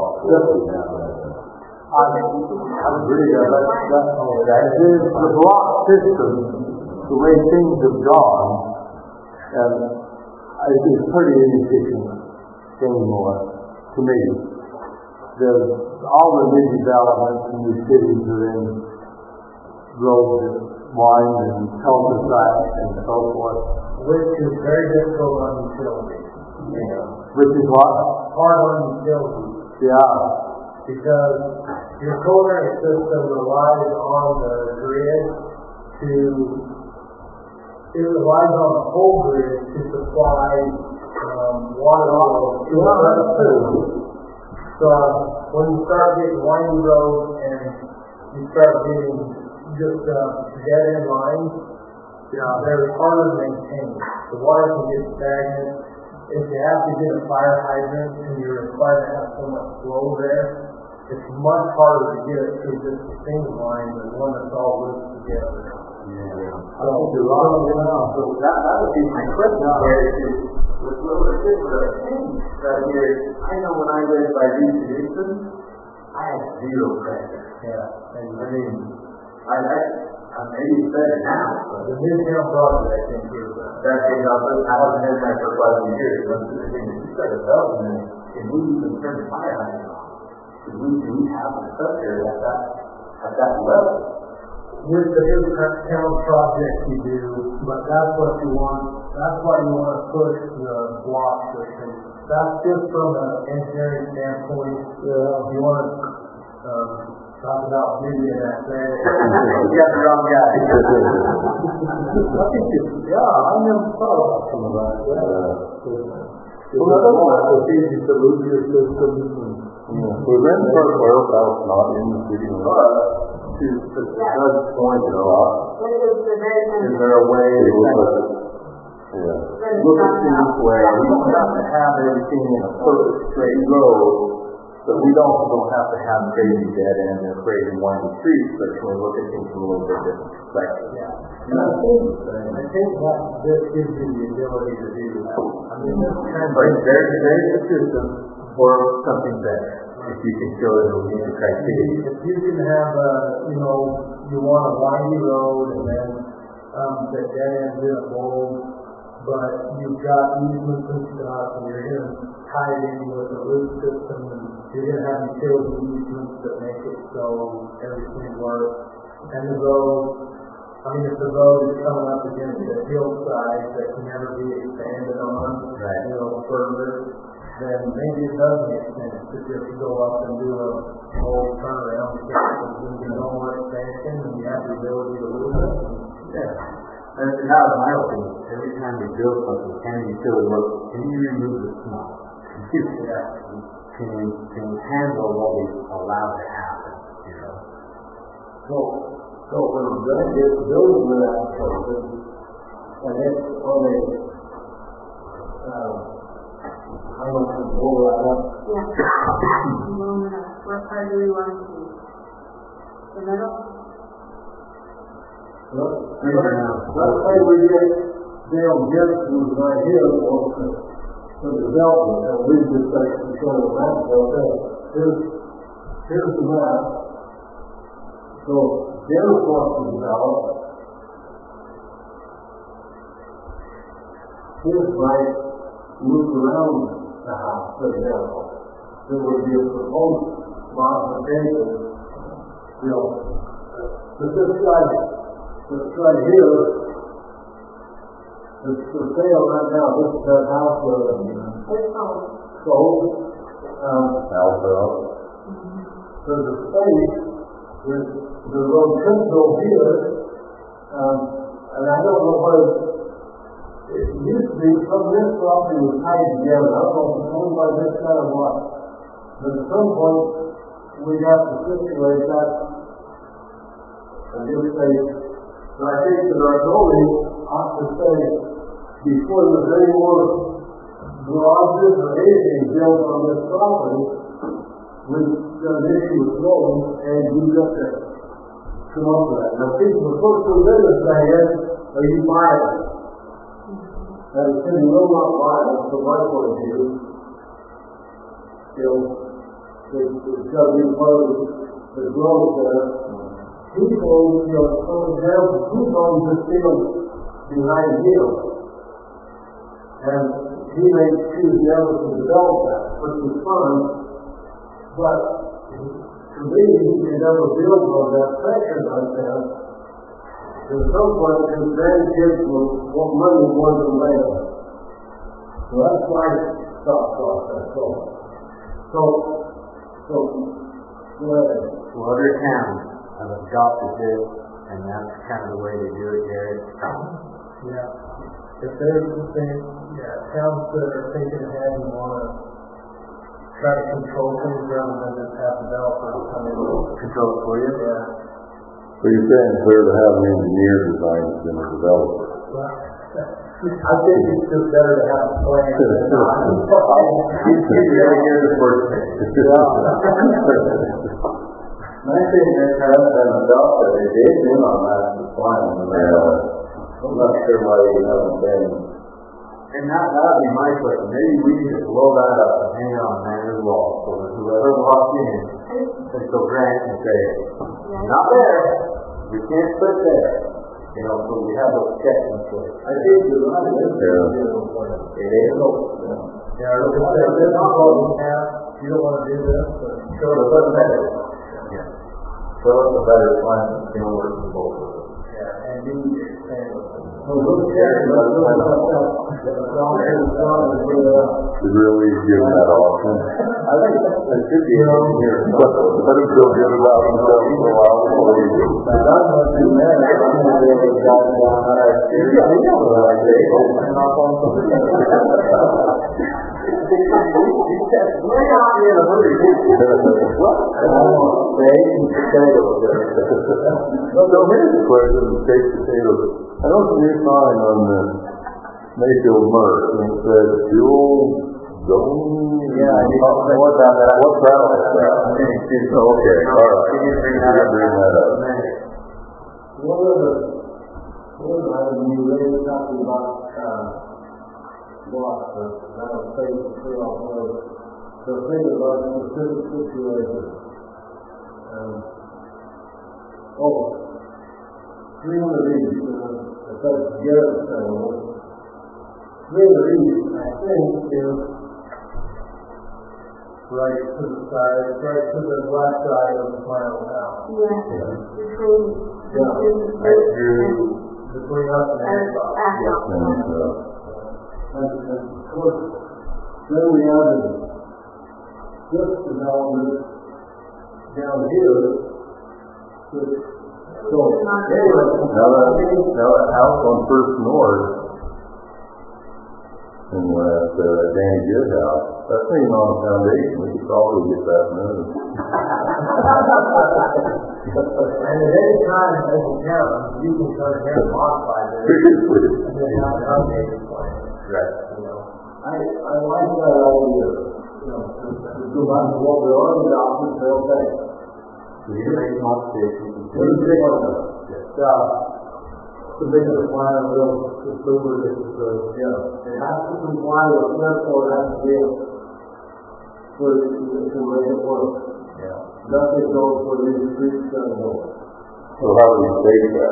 I agree that the block system, the way things have gone, is pretty inefficient anymore to me. All the new developments in the cities are in roads that wind and cul-de-sacs and so forth. Which is very difficult on utilities. Which is what? Hard on utilities. Yeah. Because your culinary system relies on the grid it relies on the whole grid to supply water to the food. So when you start getting windy roads and you start getting just dead end lines, they're harder to maintain. The water can get stagnant. If you have to get a fire hydrant and you're required to have so much flow there, it's much harder to get it through just a single line than one that's all looped together. I don't do wrong. So that would be my question there is, with what we're doing with our change right here, I know when I lived by Reed Dixon, I had zero pressure. Yeah. And I mean, maybe it's better now, but The Midtown project, I think, is that thing I haven't been there for quite a few years. But the thing is, you start developing it, and we even turn the fire hydrant on. Do we have the pressure at that level? with the town project you do, but that's what you want. That's why you want to push the block system. That's just from an engineering standpoint. You want to talk about beauty and aesthetic. You got the wrong guy. I think I never thought about some of that. Well, I don't know if it's easy to lose your systems. We've been for a warehouse not in the city. To Doug's point, It is the very is there a way to look at things where we don't have to have everything in a perfect straight road, but we also don't have to have crazy dead ends and crazy windy streets, but can we look at things from a little bit different perspective? Yeah. And I think that this gives you the ability to do that. I mean, this kind of there's a system for something better. If you can show it, it'll meet the criteria. If you can have you want a windy road and then the dead ends in a bowl, but you've got easements and stuff, and you're going to tie it in with a loop system, and you're going to have utility easements that make it so everything works. And the road, if the road is coming up against a hillside that can never be expanded on, further, then maybe it does make sense to just go up and do a whole turnaround because there's no more expansion and you have the ability to lose it. Yeah. And that was my opinion. Every time you build something, can you still look? Can you remove the smoke? Can you handle what we allow to happen? So when Doug is building with that person, and it's on a I'm going to blow that up. What part do we want to see? The middle? Let's say we get Dale Gibson right here for development, and we just take control of that. Okay, here's the map. So Dale wants to develop. His right moves around the house, for example. there would be a proposed modification, but this right here, it's for sale right now. This is that house sold. Alpha. There's a space with the road could go here, and I don't know where it used to be. Some of this property was tied together. I don't know if it's owned by this guy or what. But at some point, we have to situate that and just say, and I think that our building ought to say, before there's any more garages or anything built on this property, we've got an issue with roads, and we've got to come up with that. Now, people, the first thing they're going to say is, are you violent? And the city will not violent, from my point of view. It's got to be part of the growth there. People, for example, who owns this field behind him? And he may choose never to develop that, which is fine. But to me, he can never build on that section like that. At some point, his grandkids will want money more than land. So that's my thought process. So go ahead. Well, other towns have adopted this, and that's kind of the way they do it here. Yeah. If there's something, towns that are thinking ahead and want to try to control things rather than just have developers come in and Control it for you? Yeah. So you're saying it's better to have an engineer design it than a developer? Well, I think it's just better to have a plan than not. I think that has been adopted. It is in our master plan. I'm not sure why you haven't been. And that would be my question. Maybe we need to blow that up and hang on Manor's wall so that whoever walks in can go grant and say, not there, we can't put there. So we have those checks in place. I think you're right. It is. Yeah, this is what we have. You don't want to do this, but show us what's better. Yeah. Show us a better plan that's going to work for both of us. Yeah, and you need to expand it. Should really give them that option. I think it should be an engineer. Let them feel good about themselves for a while before we do. So here's the question, baked potatoes. I know it's a new sign on the Mayfield Merck, and it says dual zone. Yeah, what's that all about? Okay, all right. Can you bring that up? One item you raised talking about blocks or metal space to clear off roads. So think about specific situations. 300 each, if that's Garrett settlement. 300 each, I think, is Right to the side, right to the left side of the final house. Yes. Between us and Asphalt. and of course, then we added this development down here, which, so, anyway. Now that house on First North, and that Danny Good house, that's ain't on the foundation. We could probably get that moved. And at any time, as a town, you can come here and modify this, and then have an updated plan. Right. I like that idea, to go back to what we already adopted, say, okay. So you make modifications. Submit the plan, we'll approve or disapprove. Yeah. It has to comply with this, or it has to be for it to make it work. Yeah. Nothing goes for these streets anymore. So how do we state that?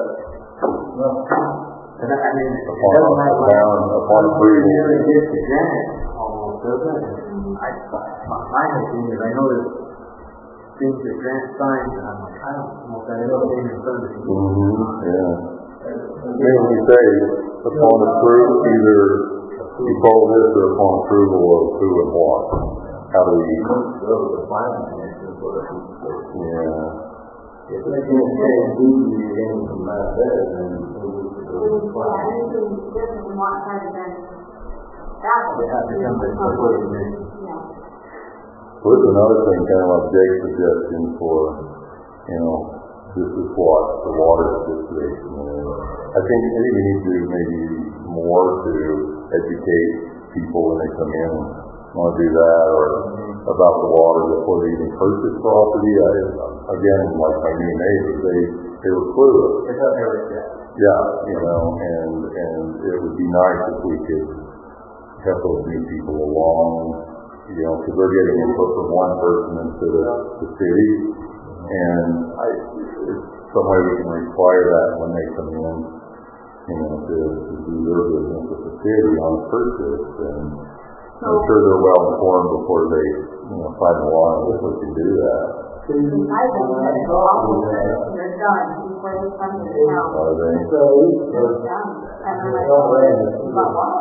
And I mean, Upon approval. it really gets to Janet almost, doesn't it? I my thing is, I know there's things that grant signs, and I'm like, I don't know if that is what in front of me. Yeah. Then we say, upon approval, either you follow this or upon approval of who and what. How do we? The planning commission for the Yeah. if they can't change deviating from that bed, then we need to go to the planning. Anything different than what had been established. It has to come before the commission. Yeah. Well, there's another thing, kind of like Jake's suggestion for, this is what the water situation is. I think we need to do maybe more to educate people when they come in and want to do that, or about the water before they even purchase property. Again, like my new neighbors, they were clueless. It's up there like that. Yeah, and it would be nice if we could help those new people along, because they're getting input from one person instead of the city, and it's some way we can require that when they come in, to do their business with the city on purchase, and I'm sure they're well informed before they, sign the law if we can do that. I think that it's awful. They're done before they come to the house. Are they? They're done. And I'm like, but what?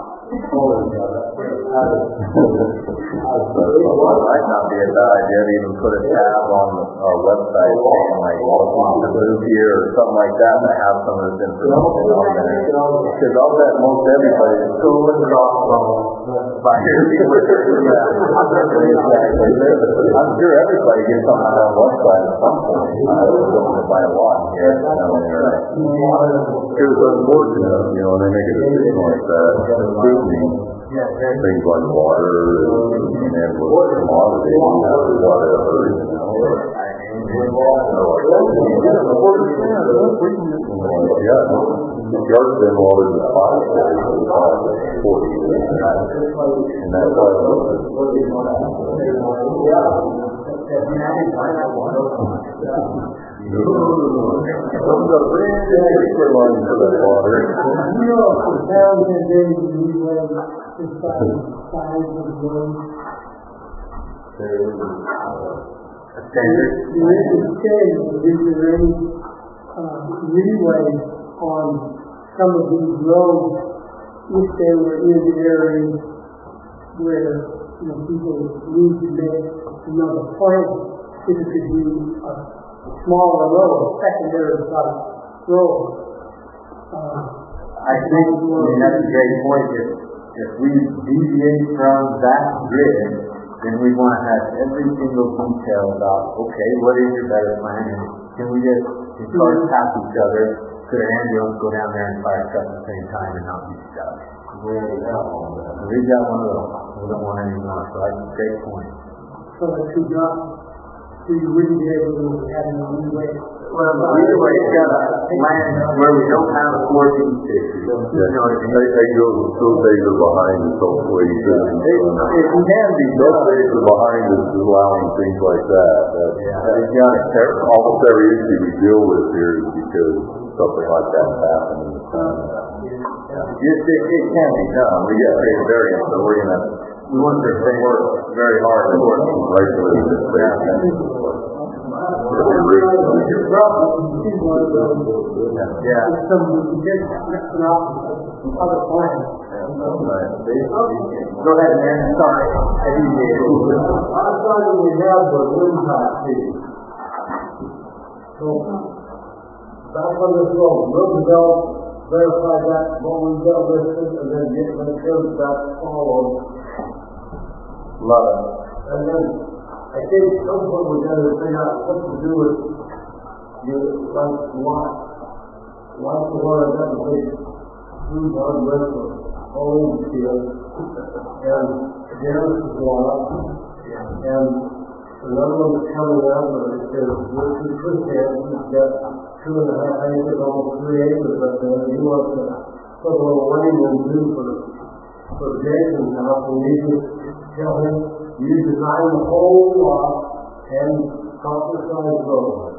Might not be a bad idea to even put a tab on our website saying like welcome to move here or something like that to have some of this information on there. Because I'll bet most everybody is so across by here. I'm sure everybody gets something on our website at some point. I was looking to buy a lot here. It's unfortunate, when they make a decision like that, including things like water and what commodity or whatever, yard spend water is 5 days, 40 days, and that's why leeway on some of these roads if they were in areas where people need to make another plan. If it could be a smaller road, secondary type road. I think that's a great point. If we deviate from that grid, then we want to have every single detail about, okay, what is your better plan? And can we just, if cars pass each other, could an ambulance go down there and fire truck at the same time and not be stuck? We already have one of those. We've got one of those. We don't want any more. So that's a great point. So that you wouldn't be able to have any leeway. Well, either way, it's got a land where we don't have a 14 issue. those days are behind us, hopefully. It can be. Those days are behind us allowing things like that. Almost every issue we deal with here is because something like that happened. It can be done. We get paid variance, so we want to work very hard to work right to the Other plans. Go ahead, man. Sorry. I thought we have the wind pipe here. So, back on this road, Roosevelt verify that what we dealt with and then make sure that followed. Love it. And then I think someone was going to figure out what to do with you like the water that was food on with old field and Dennis is going up and another one is coming up and it says Richard Christian has got 2.5 acres, almost 3 acres up there, and he wants to put a little lane in too for Jason's house, and he just tell him you design the whole lot and proper size road.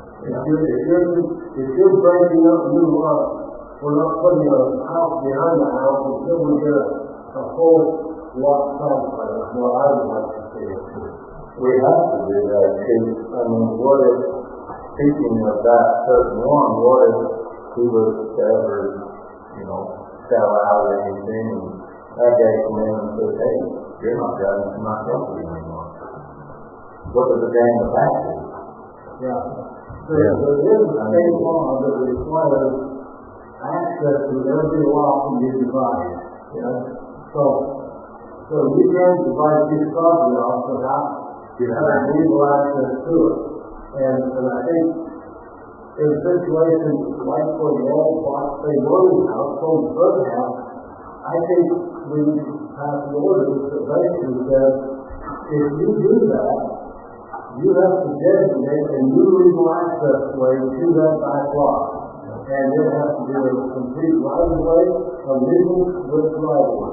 If you're breaking up new lots, we're not putting a house behind the house until we get a full what translates, what I would like to see it do. We have to do that, because, I mean, what if, speaking of that certain one, what if he was to ever, sell out or anything, and that guy come in and says, hey, you're not driving to my property anymore. What does the gang of that do? Yeah. There is a state law that requires access to every lot to be divided. So you can divide this property off without having legal access to it. And I think in situations like for the old Fox Bay Williams house, sold the first house, I think we need to pass an ordinance that basically says, if you do that, you have to designate a new legal access way to that back lot. And it has to be a complete right-of-way, a legal with right-of-way.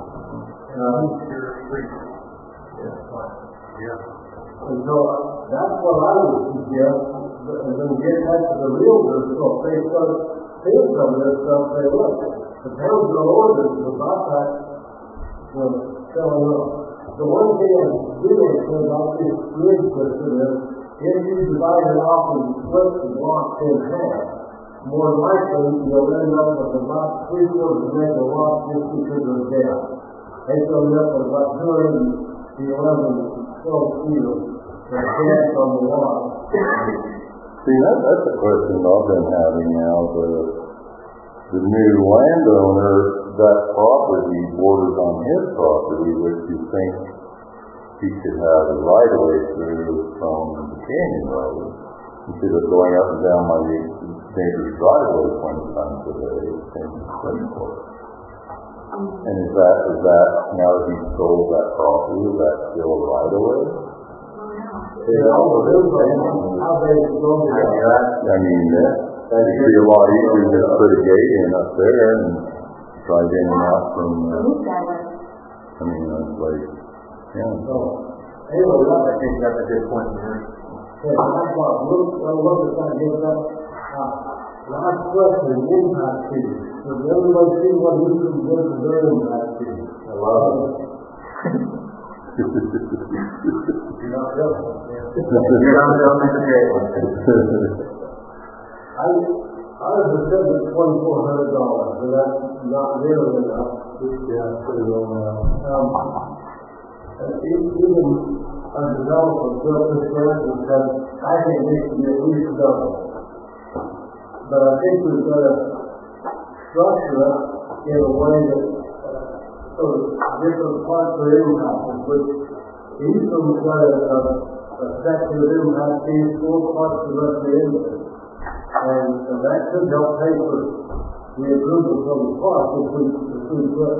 And so that's what I would suggest. And then get back to the realtors, so if they start seeing some of this stuff, say, look, the town's no orders about that selling up. The one thing I do want to say about this grid system is, if you divide it off and split the blocks in half, more likely you'll end up with about 3/4 of an acre lot just because of the dam. They end up with about 211 feet of gas on the water. See, that's a question I've been having now. The new landowner, that property borders on his property, which you think he should have a right-of-way through from the Canyon Road, instead of going up and down my neighbor's driveway 20 times a day, and is that now that he's sold that property, is that still a right-of-way? I mean, it'd be a lot easier to just put a gate in up there and drive in and out from, that's like, So, anyway, I think that's a good point there. that's what we're trying to get that. Last question, impact fees. Does everybody see what you can get for their impact fees? I love it. You're not joking. You're not joking, it's a great one. I understood the $2,400, but that's not nearly enough. Yeah, pretty well now. Even a developer built this grant and said, I think this should be at least double. But I think we've got to structure it in a way that sort of different parts of impact, which each of them's got a section of impact fees, 4 parts of recreation. And that could help pay for the improvements of the park if we put,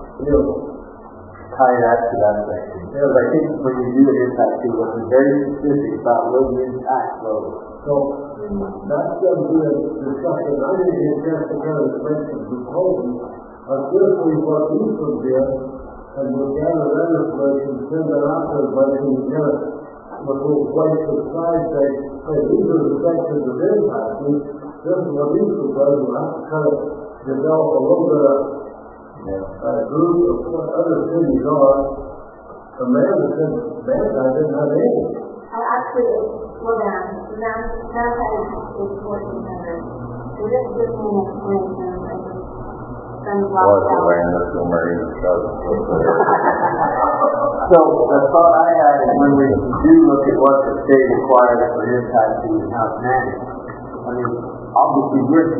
tie that to that section. Because I think when you do an impact fee, what is very specific about what the impact load. So that's going to be a discussion. I didn't get a chance to kind of make some proposals. Unfortunately, what Eastwood did, and we'll gather that information, send that out to everybody, and we kind of, with a little place to decide, say, hey, these are the sections of impact. This is what Eastwood does. We'll have to kind of develop a little bit of a group of what other cities are. Amanda said, man, I didn't have any. Actually, slow down. Now is 1,400. So just give me an explanation of this. So the thought I had is when we do look at what the state requires for impact fees and how it's managed, I mean, obviously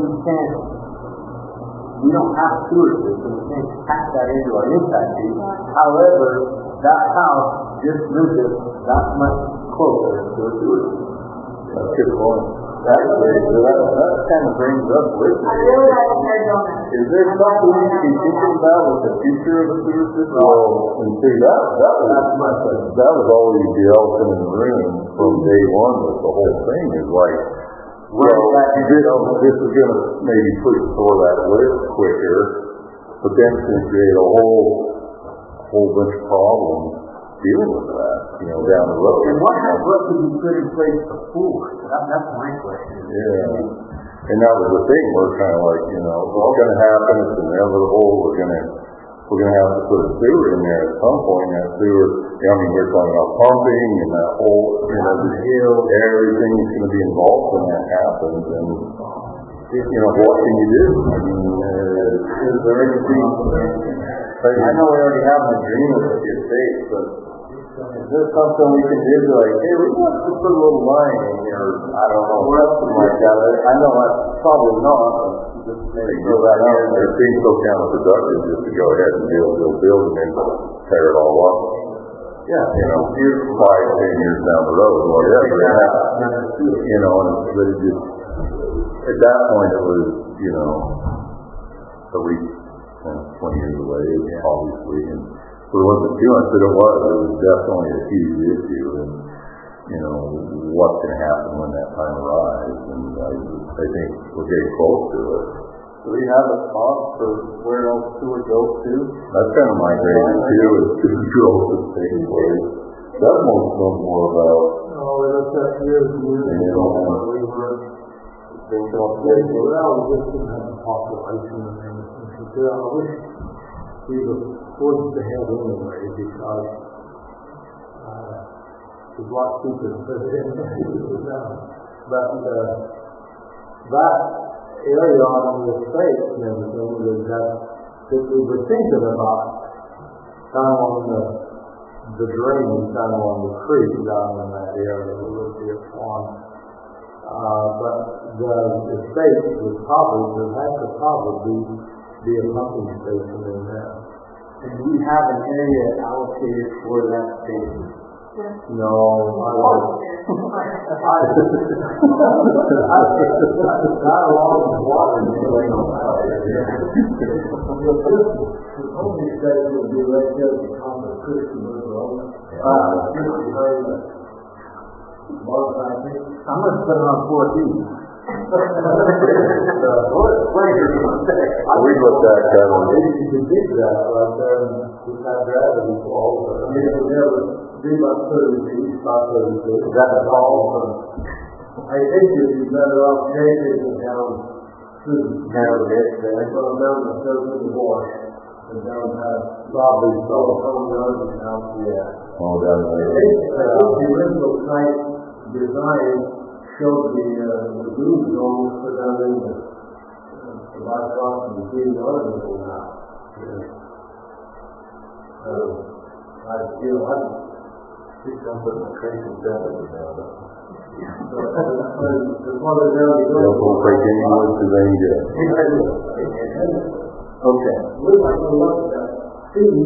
we don't have a sewer system, we can't pack that into our impact fee. However, that house just moved us that much closer to a sewer system. That's a good point. That kind of brings up with it. I really like Arizona. Is there something we should be thinking about with the future of the sewer system? Well, and see, that was always the elephant in the room from day one with the whole thing is like, this is going to maybe push toward that list quicker, but then it's going to create a whole bunch of problems dealing with that, down the road. And what could be put in place before? That's my question. Yeah. And that was the thing, we're kind of like, what's going to happen, it's inevitable, we're going to we're going to have to put a sewer in there at some point. That sewer, I mean, we're talking about pumping and that whole, everything's going to be involved when that happens. And, what can you do? I mean, is there anything, I know we already have an agreement with the estate, but is this something we can do like, hey, we want to put a little line in here, I don't know, or something like that. I know that's probably not, but just maybe throw that out there. It seems so counterproductive just to go ahead and build and then tear it all up. Yeah. 5-10 years down the road, whatever. And but it just, at that point it was, at least 20 years away, obviously. And so it wasn't too much, but it was definitely a huge issue. And, what's going to happen when that time arrives. And I think we're getting close to it. Do we have a spot for where those sewer goes to? That's kind of my greatest too, is to growth that's taking place. That most knows more about. It's that years and years ago when we were Thinking of places. well, we just didn't have the population and everything. I wish we were forced to have anyway, because it's a lot cheaper to put it in now. But that area on the estate and everything was that we were thinking about down on the drain, down on the creek, down in that area, it would be a farm. But the estate would have to probably be a pumping station in there. And we have an area allocated for that station. No, I don't. Not along with water. The pumping station would be right there at the top of Christian Road. I'm going to put it on 14. We looked at that one. Maybe you could dig that right there and just have gravity fall. I mean, it would never be about 30 feet, about 30 feet. Is that the fall? I think you'd be better off taking it down through the Narrow ditch there. down the surface of the wash and down past Robbie's home house. Yeah. Oh, down I there. think the original site design showed the lagoon zone for down in the right across from the green article now. I think I'm putting a trace of that down. Don't break any wood to they get it. Okay. We're not going to look at that. See,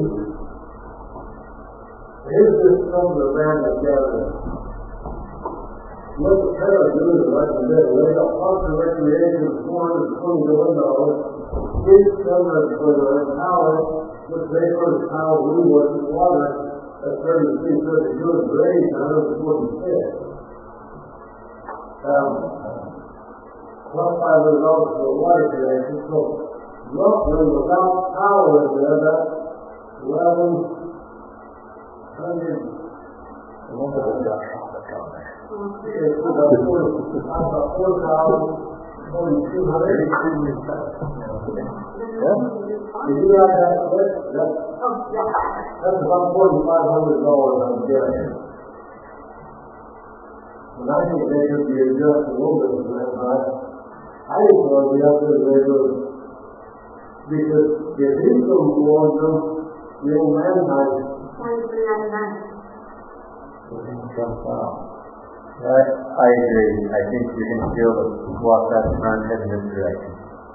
here's this from the man that gathered. What the Terra doing is right in the middle. They got parks and recreation of $420 million. Each government for their power, which they first power we was water at 33, 32 and grade 146. $2,500 for the water connection. So roughly without power in there, that's 1,100. It's about 4,200. If you add that, that's about $4,500 I'm getting. And I think they could be adjusted a little bit for that, but I just want to be up there they do. Because if he's going to go on them, the old man has I agree. I think you're going to be able to walk that front head in this direction.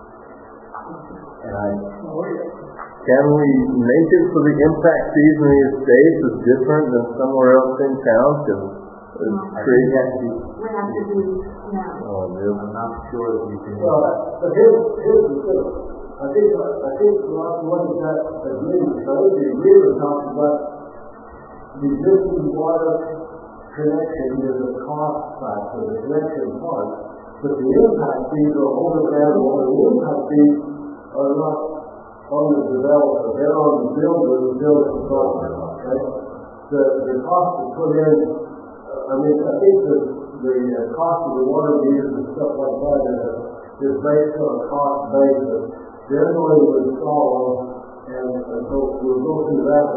And Can we make it so the impact fees in the estate is different than somewhere else in town? we have to do, I'm not sure that we can. Well, but here's the thing. I think one of that agreement, so the agreement talks about the existing water connection is a cost factor, the connection part, but the impact fees are over there, the impact fees are not on the developer, they're on the builder who builds the property, okay? The cost to put in, I think the cost of the water meters and stuff like that is based on a cost basis. Generally, we install and so we'll go through that.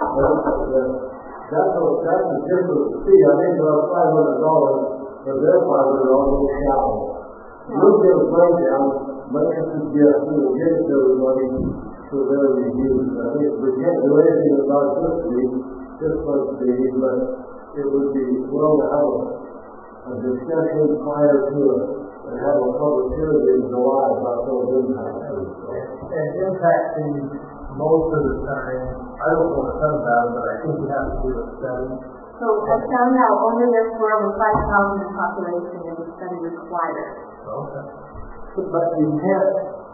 That's a different fee. I think about $500 for their part of it on the shallow. We'll get a breakdown, make a suggestion, we'll get it to everybody for their reviews. I think we can't do anything about this week, just like the, but it would be well to have a discussion prior to it and have a public hearing in July about those impact fees. And impact fees, most of the time, I don't want to talk about it, but I think we have to do a study. So I found out only if we're over 5,000 in population is a study required. Okay. But you can't,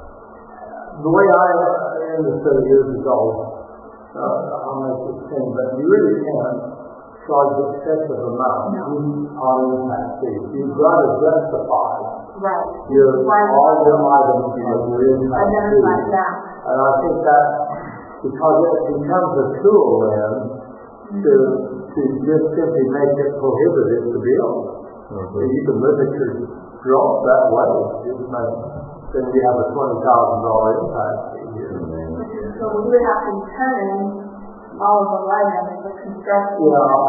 the way I understood years ago, I'll make this thing, but you really can't charge excessive amount on impact fees. You've got to justify all the items of your impact fees. And I think that, because it becomes a tool then to just simply make it prohibitive to build. So you can limit your growth that way. Then you have a $20,000 impact fee here. So we would have to determine all of the items, the construction,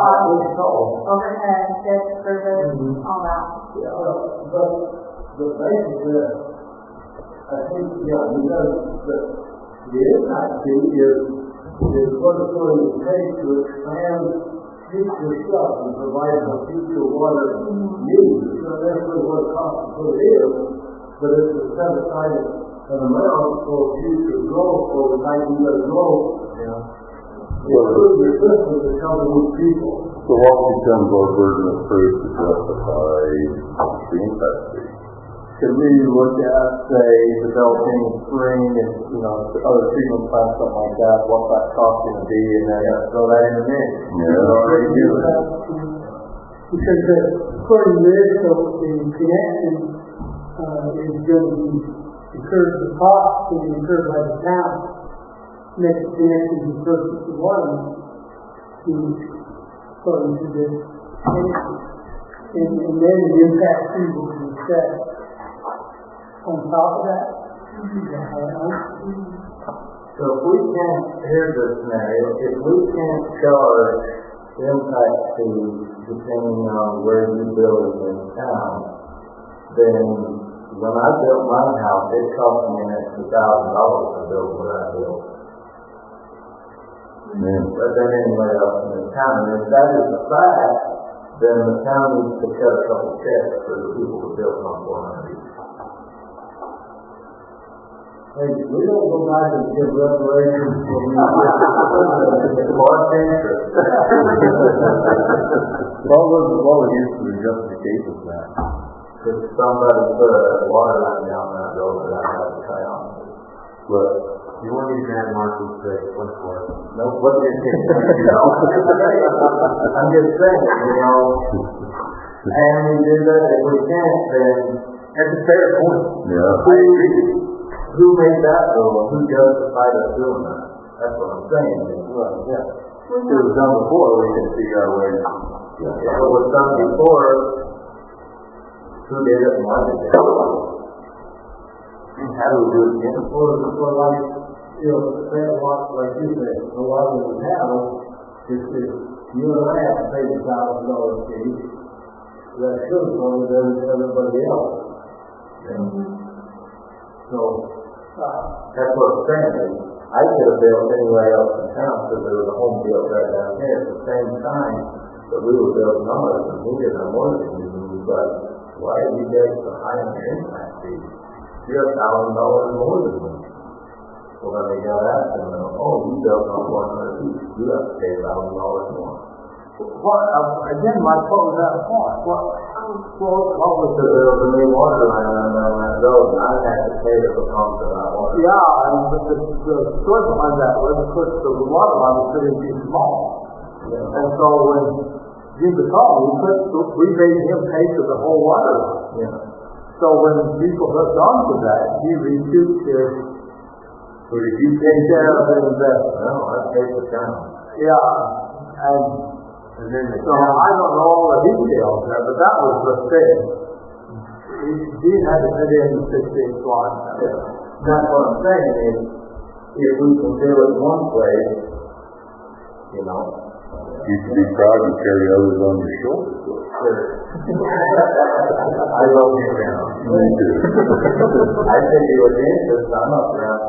overhead, debt service, all that. Yeah, but basically, I think, because the impact fee is what it's going to take to expand future stuff and provide for future water needs. It's not necessarily what it costs what it is, but it's to set aside an amount for future growth or the type of growth. Improve your system to cover these people. So what becomes our burden of proof to justify the impact fee? Could we look at, say, developing spring and, other treatment plants, something like that, what that cost going to be, and then throw that in the mix? Already do it. Because according to this, so the connection is going to be incurred, the cost to be incurred by the town. Next connection is purchase the water according to this connection. And then the impact fee will be set on top of that. So if we can't, here's the scenario, if we can't charge impact fees depending on where you build it in town, then when I built my house, it cost me an extra $1,000 to build what I built. But then anyway else in the town, and if that is the fact, then the town needs to cut a couple checks for the people who built on 400 each. Hey, we don't go back and give reparations for It's more dangerous. What was used for the justification for that? Because somebody put a water line down that road that I had to cut on. Look, you want me to grab Marcus today? What's for it? No, what do you think? I'm just saying, and we did that. If we can't, then That's a fair point. Yeah. I agree. Who made that rule? Who justified us doing that? That's what I'm saying. Right, yeah. It was done before, we can figure out a way to... If it was done before, who did it and why did it? How do we do it again? Or like, say a lot, like you said, a lot of the town, if you and I have to pay the $1,000 fee, that should have gone to everybody else. So, that's what I'm saying. I could have built anywhere else in town because there was a home built right down here at the same time that we were building ours, and we did our mortgage, and we was like, why are you guys so high on your impact fee? You're $1,000 more than me. Well, then they got after them, you built on 100 each. You have to pay $1,000 more. Again, my quote was that point. What was So there was a new water line on that road, and I had to pay the pump for that water. Yeah, and the story behind that was, of course, the water line was getting too small. Yeah. And so when Jim called, we made him pay for the whole water line. Yeah. So when people hooked on to that, he recouped his... So did you take care of the investment? No, I paid the town. Yeah, and then so I don't know all the details there, but that was the thing. He had to put in the 6-inch line. That's what I'm saying is, if we fulfill it one place, you know. You should be proud to carry others on your shoulders. I love you now. Me too. I think you were dangerous. I'm up around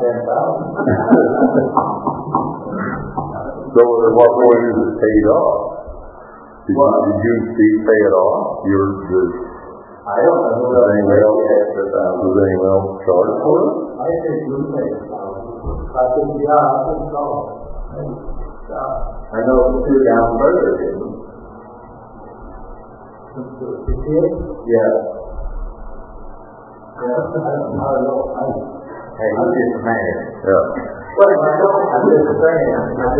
10,000. So at what point is it paid off? Did you pay it off? I don't know who Does anyone else charge for it? I think we paid $1,000. I think so. I know it's 2 down further, didn't it? The kid? Yeah. I don't know. Hey, he's just a man. Yeah. Well, I'm just saying.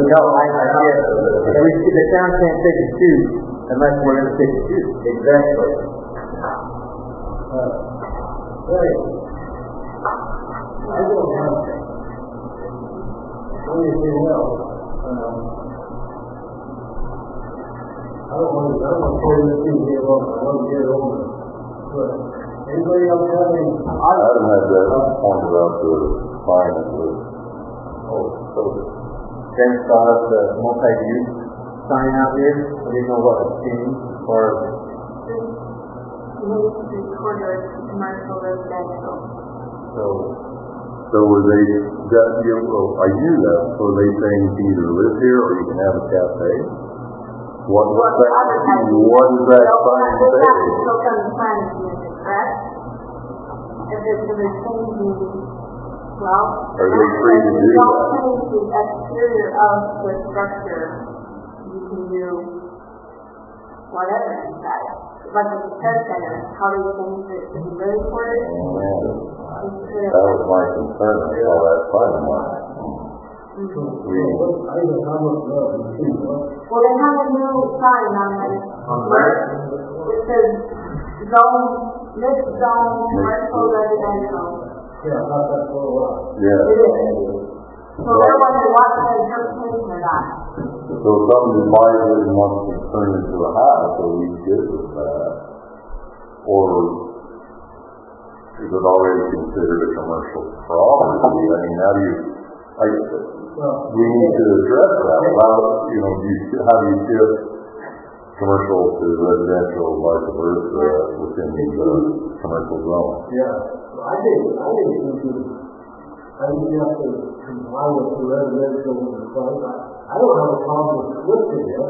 The town can't pick and choose unless we're going to pick and choose. Exactly. Right. I don't have anything else. I don't want to carry this thing here on. I want to get it over. But anybody else have any? I haven't had that pointed out to finance list. So Dennis brought up the multi-use sign out here. I didn't know what was changed as far as Three-quarters commercial residential. So were they, I knew that, so were they saying you can either live here or you can have a cafe? What does that sign say? Still from the planning commission, correct? If it's changing, well, Are they free to do don't that? change the exterior of the structure. You can do whatever inside. Like with the care center, how do you change it to be ready for it? That was my concern, I saw that sign mark. I don't have much love. Well, they have a new sign on it. It says mixed zone, commercial, residential. Yeah, I thought that for a while. Yeah. It is. So they're wondering what's the interpretation of that. So if somebody buys it and wants to turn it into a house, are we good with that? Or is it already considered a commercial property? I mean, how do you, we need to address that. How do you shift commercial to residential, vice versa, within the commercial zone? Yeah. I think you have to comply with the residential requirement. I don't have a problem with switching it.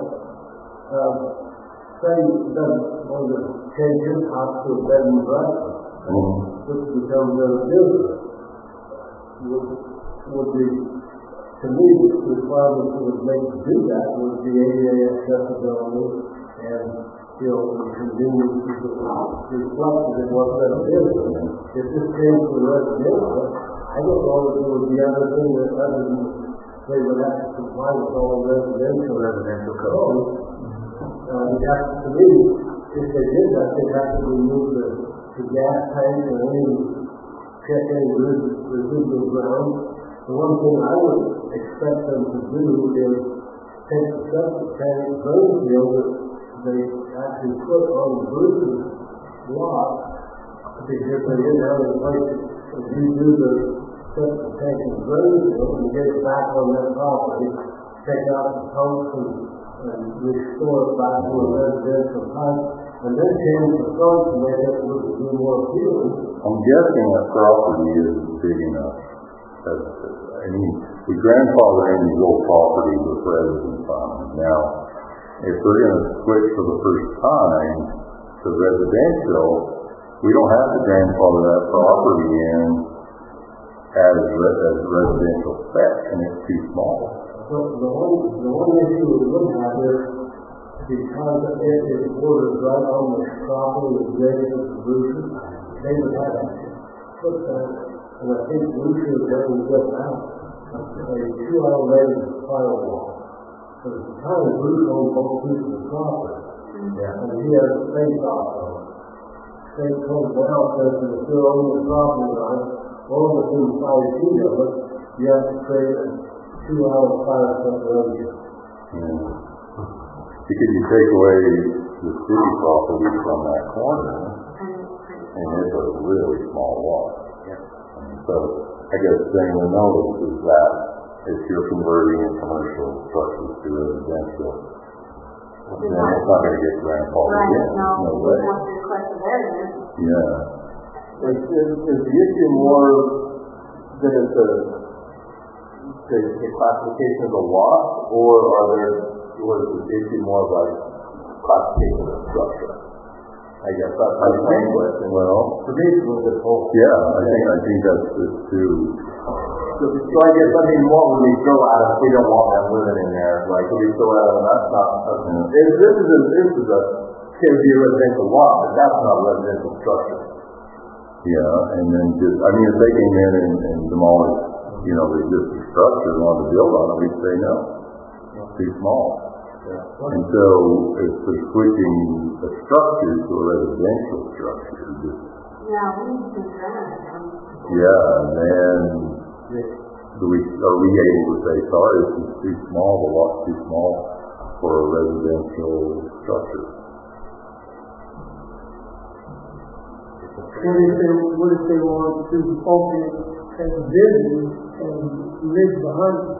Say he doesn't want to change his house to a bed and breakfast, which becomes a business. Would be, to me, the requirement that would make you do that would be ADA accessibility and, the convenience reflected in what that is. If this came to residential, I don't know if there would be other things that other than they would have to comply with all residential codes. To me, if they did that, they'd have to remove the gas tank or check any residual ground. The one thing I would expect them to do is take the septic tank drain field that they actually put on the Bruce's lot, because they didn't have any place to redo the septic tank and drain field and get it back on that property, take out the pumps and restore it back to a residential type, and then change the front to make it look more appealing. I'm guessing that property is big enough. We grandfather in these old properties with residence on them. Now, if we're going to switch for the first time to residential, we don't have to grandfather that property in as residential spec, and it's too small. So the one issue we would have is because it is bordered right on the property adjacent to Bruce's, they would have to put that, and I think Bruce's then just out a 2-elevated firewall. So at the time, Bruce owned both pieces of property. Yeah. And he has a state also. State code now says that if you're on the property line, or within 5 feet of it, you have to create a 2-hour fire separation. Yeah. Because you take away the city property from that corner, and it's a really small lot. Yeah. And so I guess the thing to notice is that if you're converting a commercial structure to residential, then it's not going to get grandfathered Right, in. no, No we way. have to request a variance. Yeah. Is the issue more that it's the classification of the lot, or was the issue more like classification of structure? I guess that's my main question. Well, For me, it's a little bit both. yeah, I think that's it too. So I guess, what would we throw at it if we don't want that living in there? Like, would we throw at it, that's not, this is can be a residential lot, but that's not a residential structure. Yeah, and then just, I mean, if they came in and demolished, the existing structure and wanted to build on it, we'd say no. It's too small. Yeah. And so if we're switching a structure to a residential structure, just, Yeah, we need to grant them. then are we able to say, sorry, this is too small, the lot's too small for a residential structure? What if they want to open it as a business and live behind it?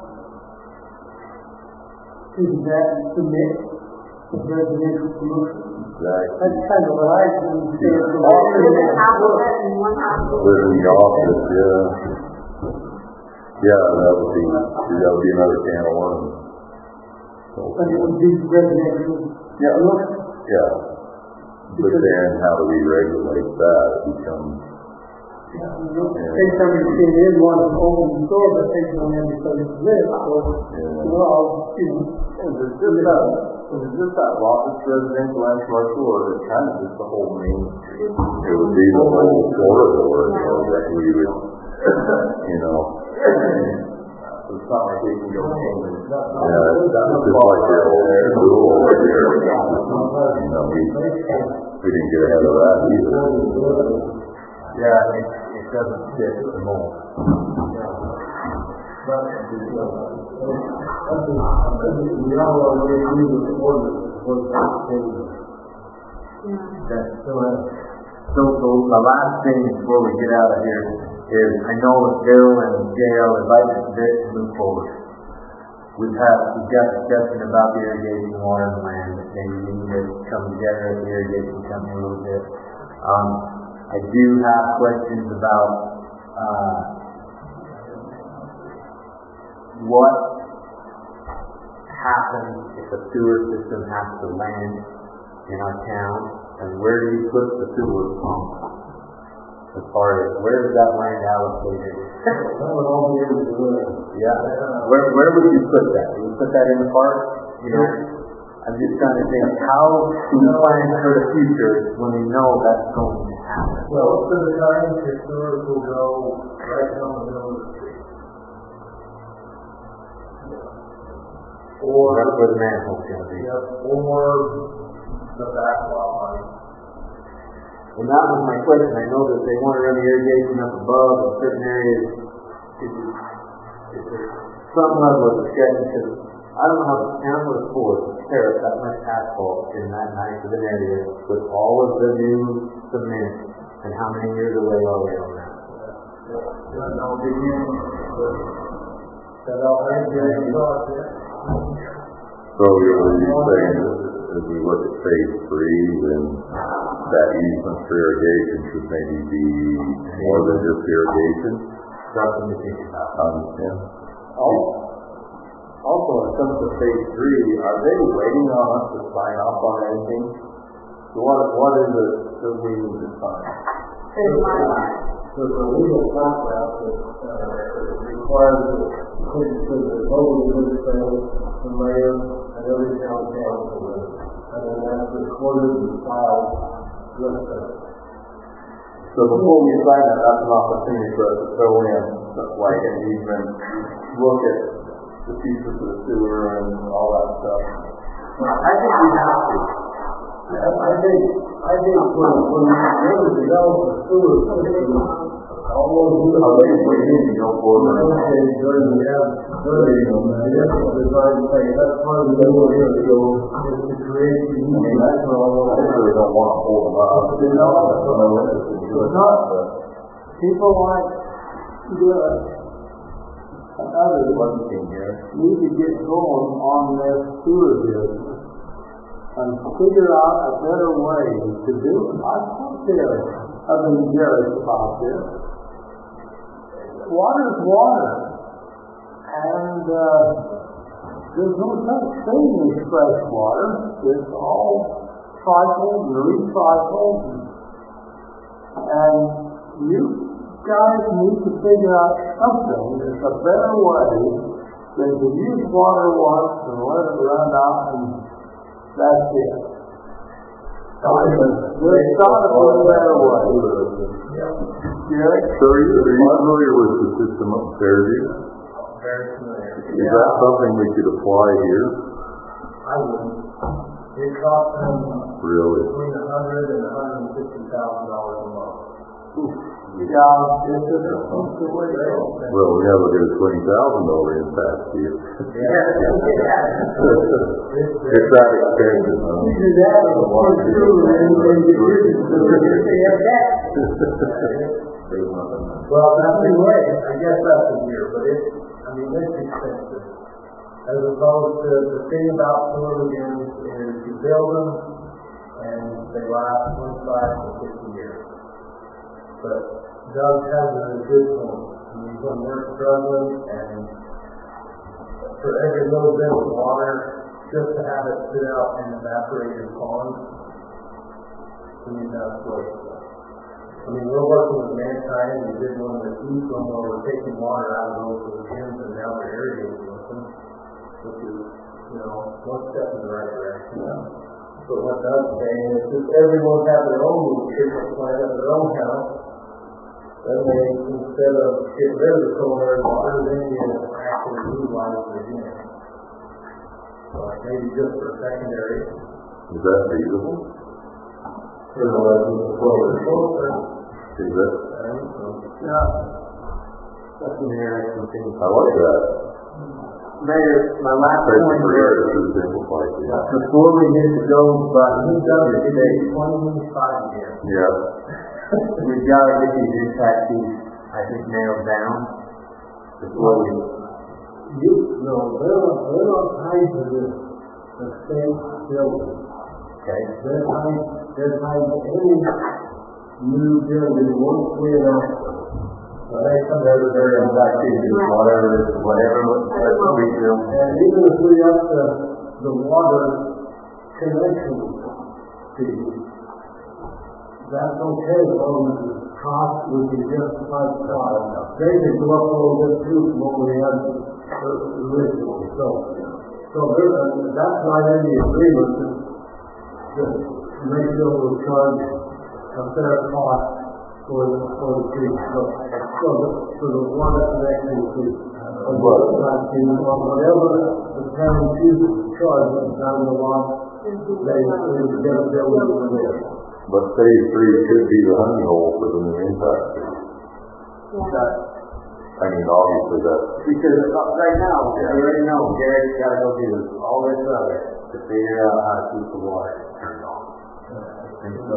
Is that submit residential commercial? Exactly. That's kind of what I think. Live in half of it and one half of it. Live in the office, yeah. Yeah, that would be another can of worms. But it would be residential. Yeah. But then how do we regulate that? It becomes, Say somebody came in, wanted to open the store, but they don't have any place to live. Is it just that lot that's residential and commercial, or is it kind of just the whole main street? it would be the whole corridor, that we would, It's not like we can go change it. that's just like the old school over here. We didn't get ahead of that either. Yeah, it doesn't fit the mold. So the last thing before we get out of here is, I know Bill and JL would like this to move forward. We've got discussion about the irrigation water and land. Maybe we need to come together at the irrigation company a little bit. I do have questions about what happens if a sewer system has to land in our town, and where do you put the sewer pump? As far as where is that land allocated? That would all be in the way. Yeah. Where would you put that? Would you put that in the park? I'm just trying to think, how do we plan for the future when we know that's going to happen? Well, for the time, your sewers will go right down the middle of the street. Or, That's where the manhole's going to be. or the back lot line. And that was my question. I know that they want to run the irrigation up above in certain areas. Is there some level of discussion? Because I don't know how the town would afford to tear up that much asphalt in that nice of an area with all of the new cement, and how many years away are we on that? Now begin with that irrigation project. So you're saying as we look at phase 3, then that easement for irrigation should maybe be more than just irrigation? Something to think about. Also, when it comes to phase 3, are they waiting on us to sign off on anything? So what is it that we need to sign? There's a legal contract that requires the local administrator, the mayor, and every town council, and then that's recorded and filed with them. So before we sign that, that's an opportunity for us to throw in, like an easement, look at the future for the sewer and all that stuff. I think we have to. I think when we develop the sewer system, all those waiting to go forward. during the initial design phase, that's part of the ability to go is to create the That's all. I really don't want to hold them up. It's not, people like others need to get going on their sewer business and figure out a better way to do it. I've been embarrassed about this. Water's water. And there's no such thing as fresh water. It's all cycled and recycled. And you guys need to figure out something that's a better way than to use water once and let it run out and that's it. There's got to be a better way. Gary? So are you familiar with the system of Fairview? Very familiar. Is that something we could apply here? I wouldn't. It costs them Really? between $100,000 and $150,000 a month. Yeah, it's the way to go. Well, we have to get a $20,000 impact here. It's that expensive, huh? You do that with a water sewer and you have that. Well, anyway, I guess that's a year, but it's expensive. As opposed to the thing about sewer lagoons is you build them and they last 25 to 50 years. But Doug has a good point. I mean, when we're struggling and for every little bit of water, just to have it sit out and evaporate in ponds, I mean, that's what. I mean, we're working with Mankind. We did one with Eastland where we're taking water out of those lagoons and now we're irrigating with them, which is, one step in the right direction. Yeah. But what Doug's saying is if everyone had their own little treatment plant at their own house, then they, instead of getting rid of the culinary water, then you actually utilize it again. So maybe just for secondary. Is that feasible? Is it? Yeah. That's an interesting thing. I like that. Mayor, my last point here is, to simplify things. before we get to go, but He's done it today, 25 years. Yeah. we've got to get these impact fees, I think, nailed down before we. They're not tied to the state building. Okay. They're tied to any new building once we enact them. They come over there and back to whatever we do. And even if we up the water connection fee, that's okay as long as the cost would be justified the cost. They could go up a little bit too from what we had originally. So that's right in the agreement to make sure we charge a fair cost for the fee. So the water connection fee. Whatever the town chooses to charge down the line, they get a bill for this. But phase 3 could be the honey hole for the new impact fee. I mean, obviously that's... Because right now, I already know Gary's got to go do all this other to figure out how to keep the water turned on. And so,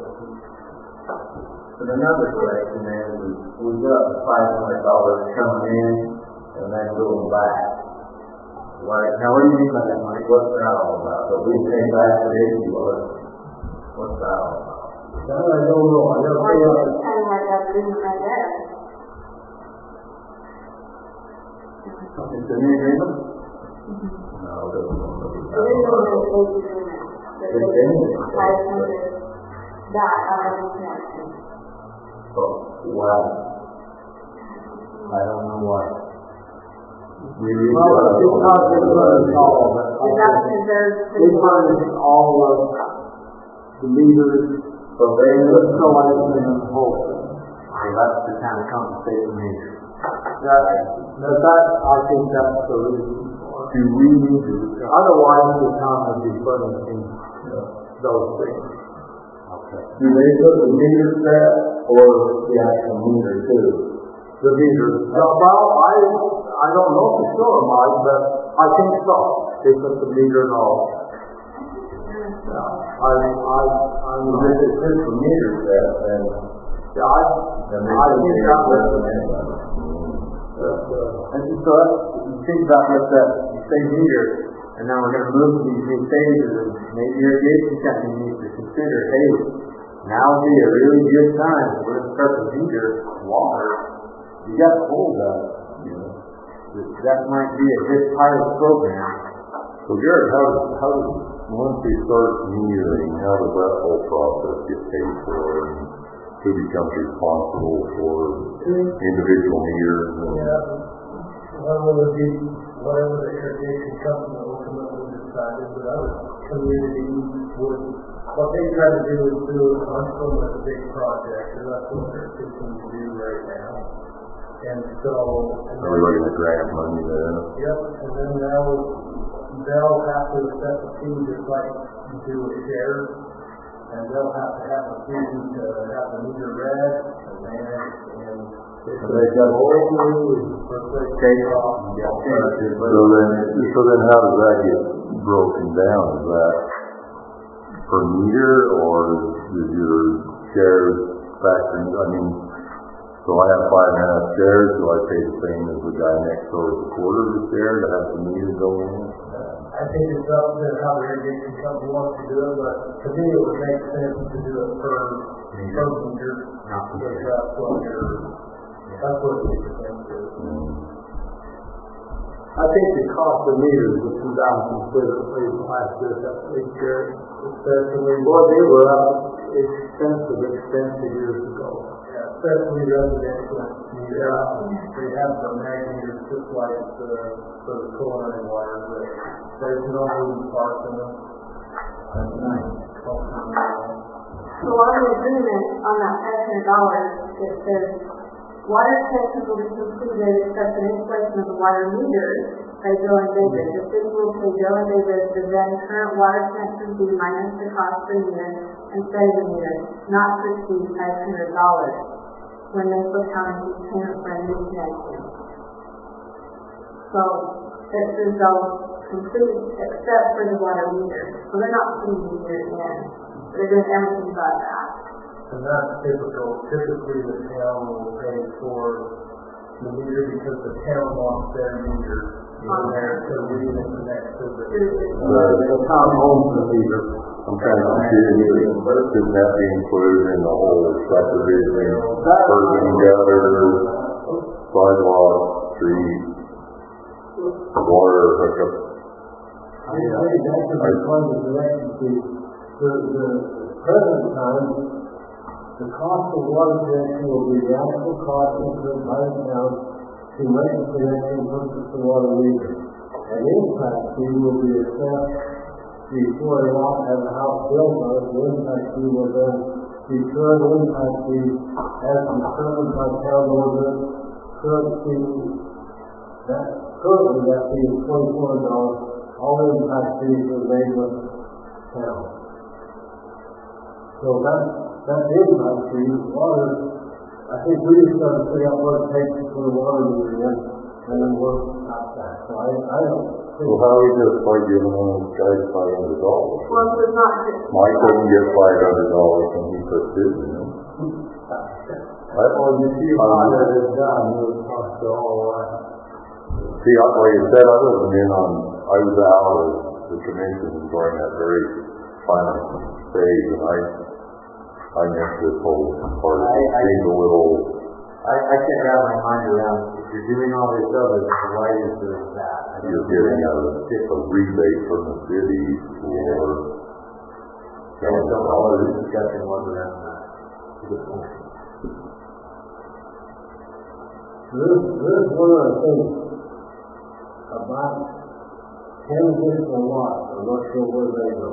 but another question is, we've got $500 coming in and then going back. Right? Now, what do you mean by that, Mike? What's that all about? So we pay back for this, what's that all about? That I don't know. I never Or you just kind of have that agreement right there. It's a new agreement? No, it doesn't. The agreement is agreement. It's in it. 500 that are connection. Wow. I don't know why. it's not that all of it. Is that because there's We furnish all of the meters, So they installation, and the whole thing. So that's the kind of compensation measure. I think that's the reason. Do we need to? Otherwise, the town would be furnishing those things. Okay. Do they put the meter set or the actual meter too? The meters. Well, I don't know for sure, Mike, but I think so. They put the meter and all. If it's just the meter set, then And they I think think that was, and so that's, you think about that, you say meter, and now we're going to move to these new phases, and maybe irrigation company needs to consider, hey, now would be a really good time. We're going to start to meter water. You got to hold that. That might be a good pilot program. So Garrett, how does once they start metering, how does that whole process get paid for? And who becomes responsible for individual meters? One would be whatever the irrigation company ultimately decided, but other communities would, what they try to do is do a bunch of them as a big project, and that's what they're seeking to do right now. And so... Are we looking at grant money there? Yep, and then they'll have to set the fee just like you do with shares, and they'll have to have a fee to have the meter read and managed, and They got So then how does that get broken down? Is that per meter, or is your shares factoring? I mean, so I have 5.5 shares. Do I pay the same as the guy next door with a quarter of a share to have the meter go in? I think it's up to how the irrigation company wants to do it, but to me it would make sense to do it per meter, because that's what it makes sense to. I think the cost of meters was considerably last year, especially, well, they were up expensive years ago. Yeah, especially residential meters. Yeah. They have the mag meters just like for the culinary water, but there's no moving parts in them. That's nice. So on the agreement, on that $500, it says, water extensions will be completed except an installation of the water meters by Bill and David. The city will pay Bill and David the then current water connection fee minus the cost per meter and setting the meter, not to exceed $500 when Maple County payment for a new connection. So it says they'll complete except for the water meter. So they're not putting the meter in. They're doing everything but that. And that's typical. Typically the town will pay for the meter because the town wants their meter in there to read and connect to the town owns the meter. I'm trying to see shouldn't that be included in the whole subdivision, urban gutters, sidewalk, street, water hookup? I think that could be part of the connection fee. The present time, the cost of water connection will be the actual cost incurred by the town to make the connection purchase the water meter. An impact fee will be assessed before they want to have the house built on it. The impact fee will then deter the impact fee as determined by town ordinance. Currently that fee is $24. All impact fees are made with town. So that impact fee, water, I think we just got to figure out what it takes to put a water meter in and then work out that. So I don't think... So how are we just by giving one of those guys $500? Well, it's not just... Mike doesn't get $500 when he puts his in. Well, you see how that is done, you'll cost you all that. See, like you said, I was out of the commission during that very final phase, and I missed this whole part. It seemed a little... I can't wrap my mind around, if you're doing all this other, why is there that? You're getting a rebate from the city for... And so all of this discussion was around that. Good point. There's one other thing about 10 additional lots. I'm not sure where they go.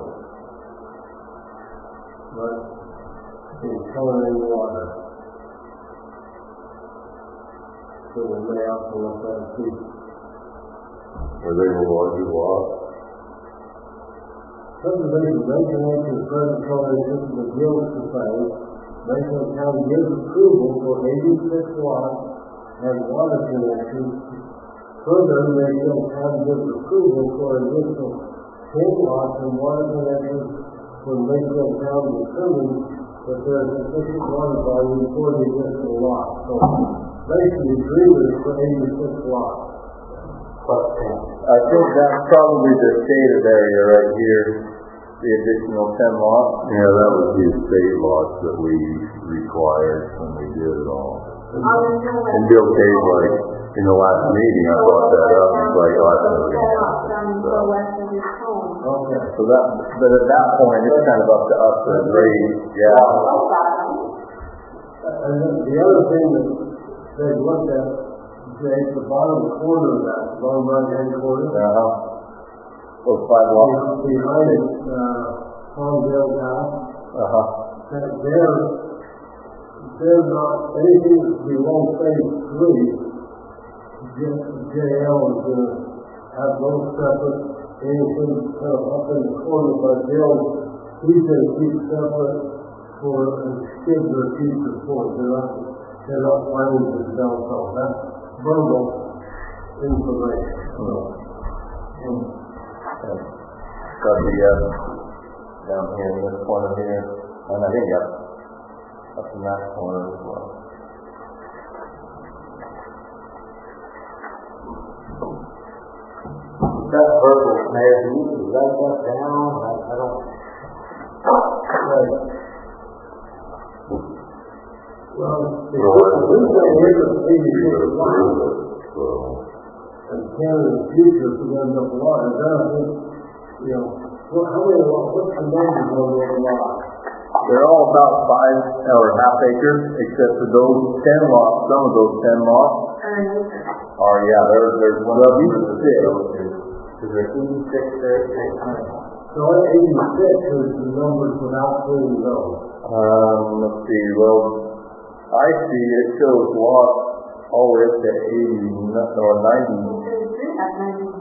But in coloring water. So we may also look at it too. Are they the larger lots? Subdivision regulations present coalition of the Guild Society. Mason County gives approval for 86 lots and water connections. Further, Mason County gives approval for an additional 10 lots and water connections when Mason County determines but there's sufficient water volume for the additional lot. So basically, agreement is for 86 lots. I think that's probably the shaded area right here, the additional 10 lots. Yeah, that was the estate lots that we required when we did it all. And Bill Cave, like, in the last meeting, I brought that up, it's like, oh, I don't know. Okay, so that, but at that point, it's kind of up to us to agree, yeah. And then the other thing that they looked at, Jay, the bottom corner of that, bottom right-hand corner. Those 5 lots. Behind it, Palmdale House. They're not, anything below phase 3, JL is going to have those separate, anything kind of up in the corner by Bill, he's going to keep separate for skids or future for it. They're not planning to sell, so that's verbal information. Got the, down here in this corner here, and I think up in that corner as well. That verbal, Mayor, do you write that down? I don't. Well, this thing here is 86 lots. And Canada's future to end up water. Then I think, you know, how many lots, what's the numbers on those lots? They're all about 5 or half acres, except for those 10 lots. Some of those 10 lots are, there's one of these 6. Is there 86 there? So at 86 is the numbers without including those. Let's see, well, I see it shows lots all the way up to 80, or 90. 96.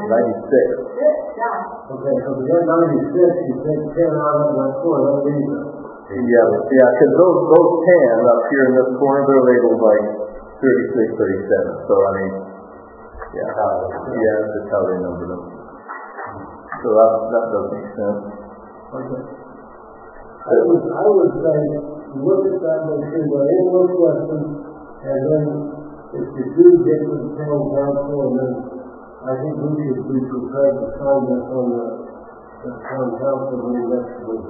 Okay, so to get 96, you take 10 out of that corner, that leaves it. Yeah, because those 10 up here in this corner, they're labeled like 36, 37. So, I mean, that's how they numbered them. So that does make sense. Okay. I would say, look at that, make sure you got any more questions, and then if you do get to the town council, and then I think we should be prepared to sign this on the town council meeting next week.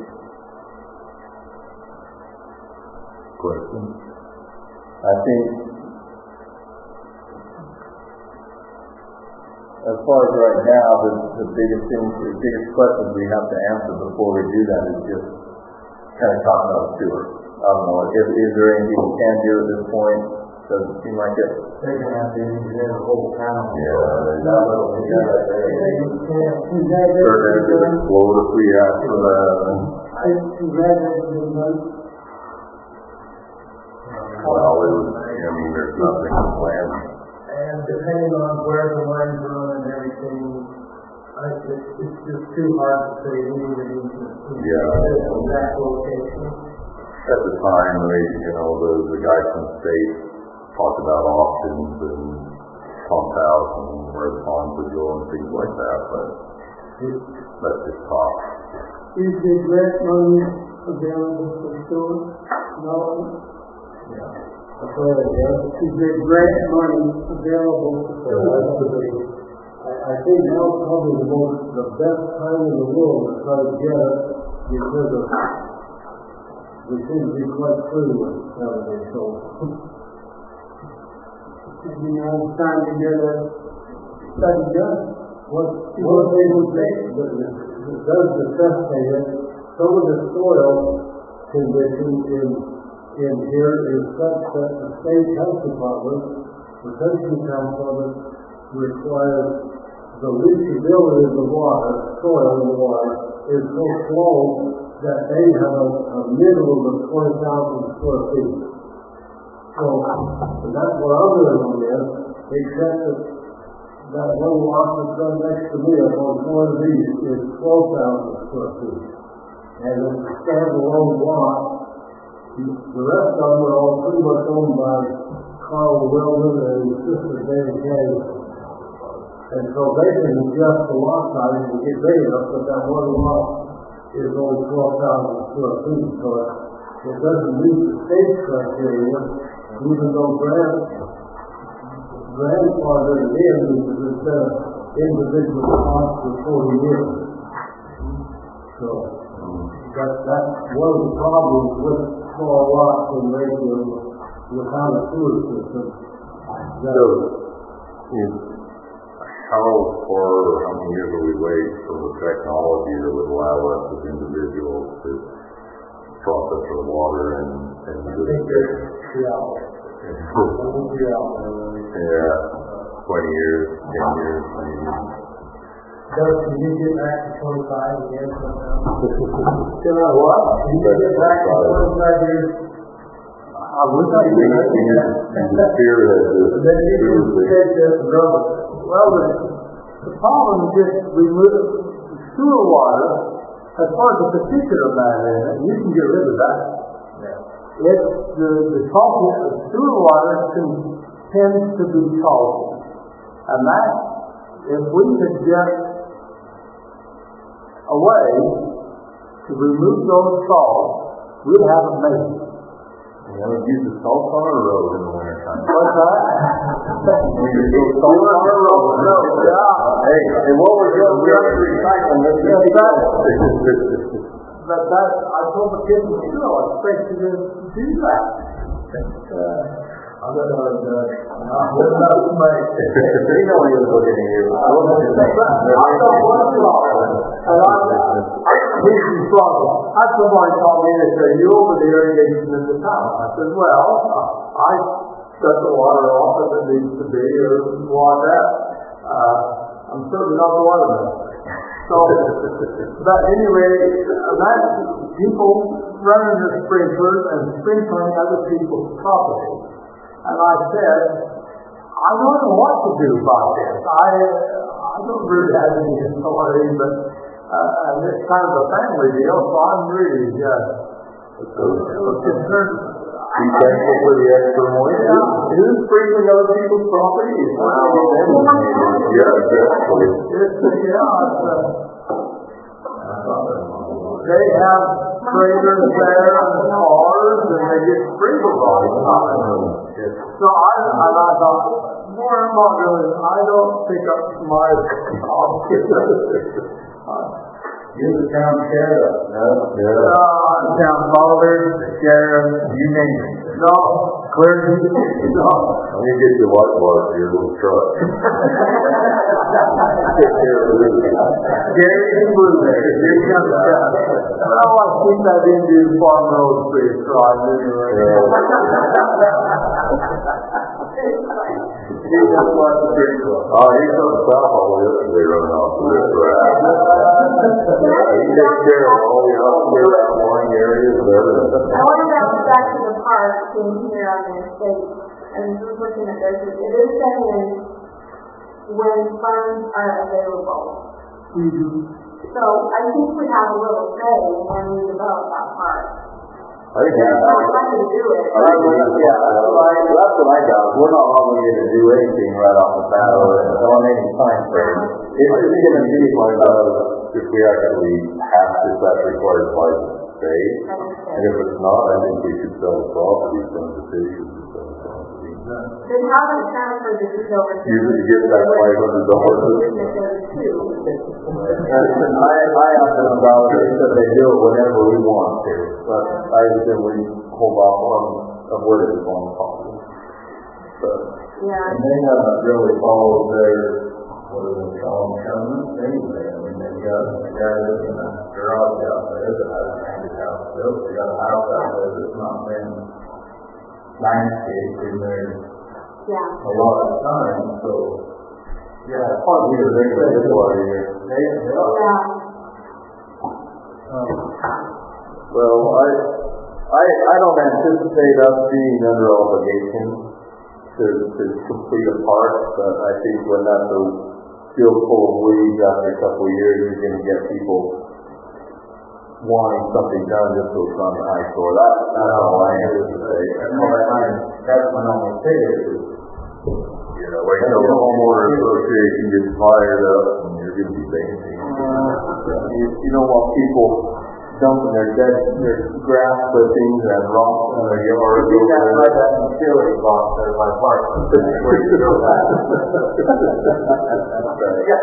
Question? I think, as far as right now, the biggest questions we have to answer before we do that is just kind of talking about sewer. I don't know, is there anything we can do at this point? Doesn't seem like it. They're going to have to engineer the whole town. Certainly, it's slow if we ask for that. Well, there's nothing planned. And depending on where the lines run and everything, it's just too hard to say we need an exact location. At the time, the guys from the state talked about auctions and pump house and where the ponds would go and things like that, but let's just talk. Is the grant money available for sewer? No. That's right, Is the grant money available for sewer? I think now is probably the best time in the world to try to get it, because we seem to be quite free with everything, so. Maybe now it's time to get a study done. What they would say, that does necessitate it, some of the soil condition in here is such that the state health department, the pension department, requires the leachability of the water, soil in the water, is so slow that they have a minimum of 20,000 square feet. So that's what I'm doing on this, except that one lot that's right next to me up on Florida Beach is 12,000 square feet. And it's a standalone lot. The rest of them are all pretty much owned by Carl Weldon and his sister Dana Kay. And so they can adjust the lot size and get big enough, but that one lot is only 12,000 square feet. So it doesn't meet the state criteria, even though grandfathered in because it's individual cost for 40 years. So that's one of the problems with small lots and regular without a sewer system. So, how far or how many years will we wait for the technology that would allow us as individuals to process our water and do it? Yeah, 20 years, 10 years, maybe. So can you get back to 25 again somehow? You know what? Can you get back to 25 years? I would not do that. The fear that Then you can take this and go. Well, the problem is just remove sewer water. As far as the particulate matter in it, you can get rid of that. Yeah. It's the salty sewer water tends to be salty, and that if we could get a way to remove those salts, we'd have it made. You know, use the salt on a road in the wintertime. What's that? Salt on a road. No, yeah. Hey, and what we're doing, we have to recycle this. But that, I told the kids, I expect you to do that. I'm going to what about somebody? They know he was looking at you. I don't want to That's somebody called me and said, you over the irrigation in the town. I said, well, I shut the water off if it needs to be or want that. I'm certainly not the waterman. So, but anyway, imagine people running their sprinklers and sprinkling other people's property. And I said, I don't know what to do about this. I don't really have any authority, but and it's kind of a family deal, so I'm really concerned. Be thankful for the extra money. Who's sprinkling other people's property? Yeah, exactly. They have trailers there and cars, and they get sprinkled all the time. So I thought, more about really, I don't pick up my You're the town sheriff, no? town father, the sheriff, you name it. No, clergy, no. I'm going to get you a white bar for your little truck. Gary and Blue there. Well, I think that Indian farm road pretty strong anyway. He's from South all yesterday running off the river raft. He takes care of all the outlying areas there. I want to bounce back to the park thing here on the estate, and just looking at this, it is saying when funds are available. So I think we have a little say when we develop that park. I think We're not going to do it. that's what I got. We're not obligated to do anything right off the bat on any time frame. It's going to be like if we actually have to, that's required by the state. And if it's not, I think we should sell the property from the city. They haven't transferred the deed over to Usually get that $500. I asked them about it. They said they do it whenever we want to. But I said we hold off on avoiding phone calls. Yeah. And they haven't really followed their, what do they call them, covenants anyway. I mean, they've got a guy that's in a garage out there that has a handicap built. They got a house out there that's not been landscaped in there a lot of time. So, yeah, it's hard to get a big water here. They are. Well, I don't anticipate us being under obligation to complete a park, but I think when that's a field full of weeds after a couple of years, you're going to get people wanting something done just so it's on the high store. That's all I anticipate. That's my only fear is, like the homeowner association gets fired up and you're going to be banking. You don't want people dumping their grass clippings and rocks in their yard. You got like that utility box there by park. Where you throw that. Yeah.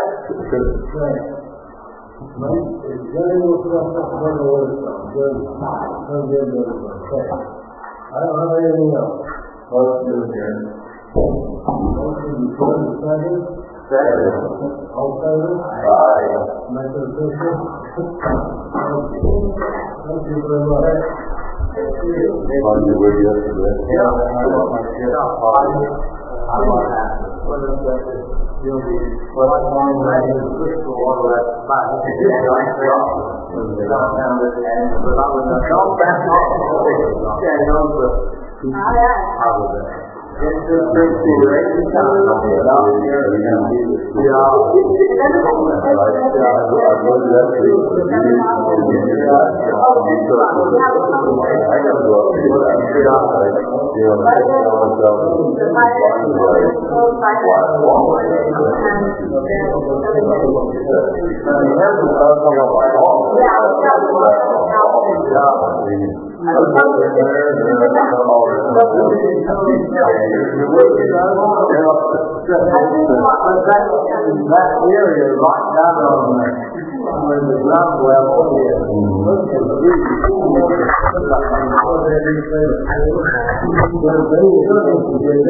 I don't have anything else. Motion to adjourn. Motion to adjourn, second. Second. All in favor? Aye. Make it official. Thank you very much. Fun you with yesterday. Yeah. I want to ask what is that? You'll be, well, I'm going to make a crystal water that's fine. Yeah, like that. But I was not back off. Yeah, you know, but I was there. It's just pretty racing time. That area right down on there, where the ground level is.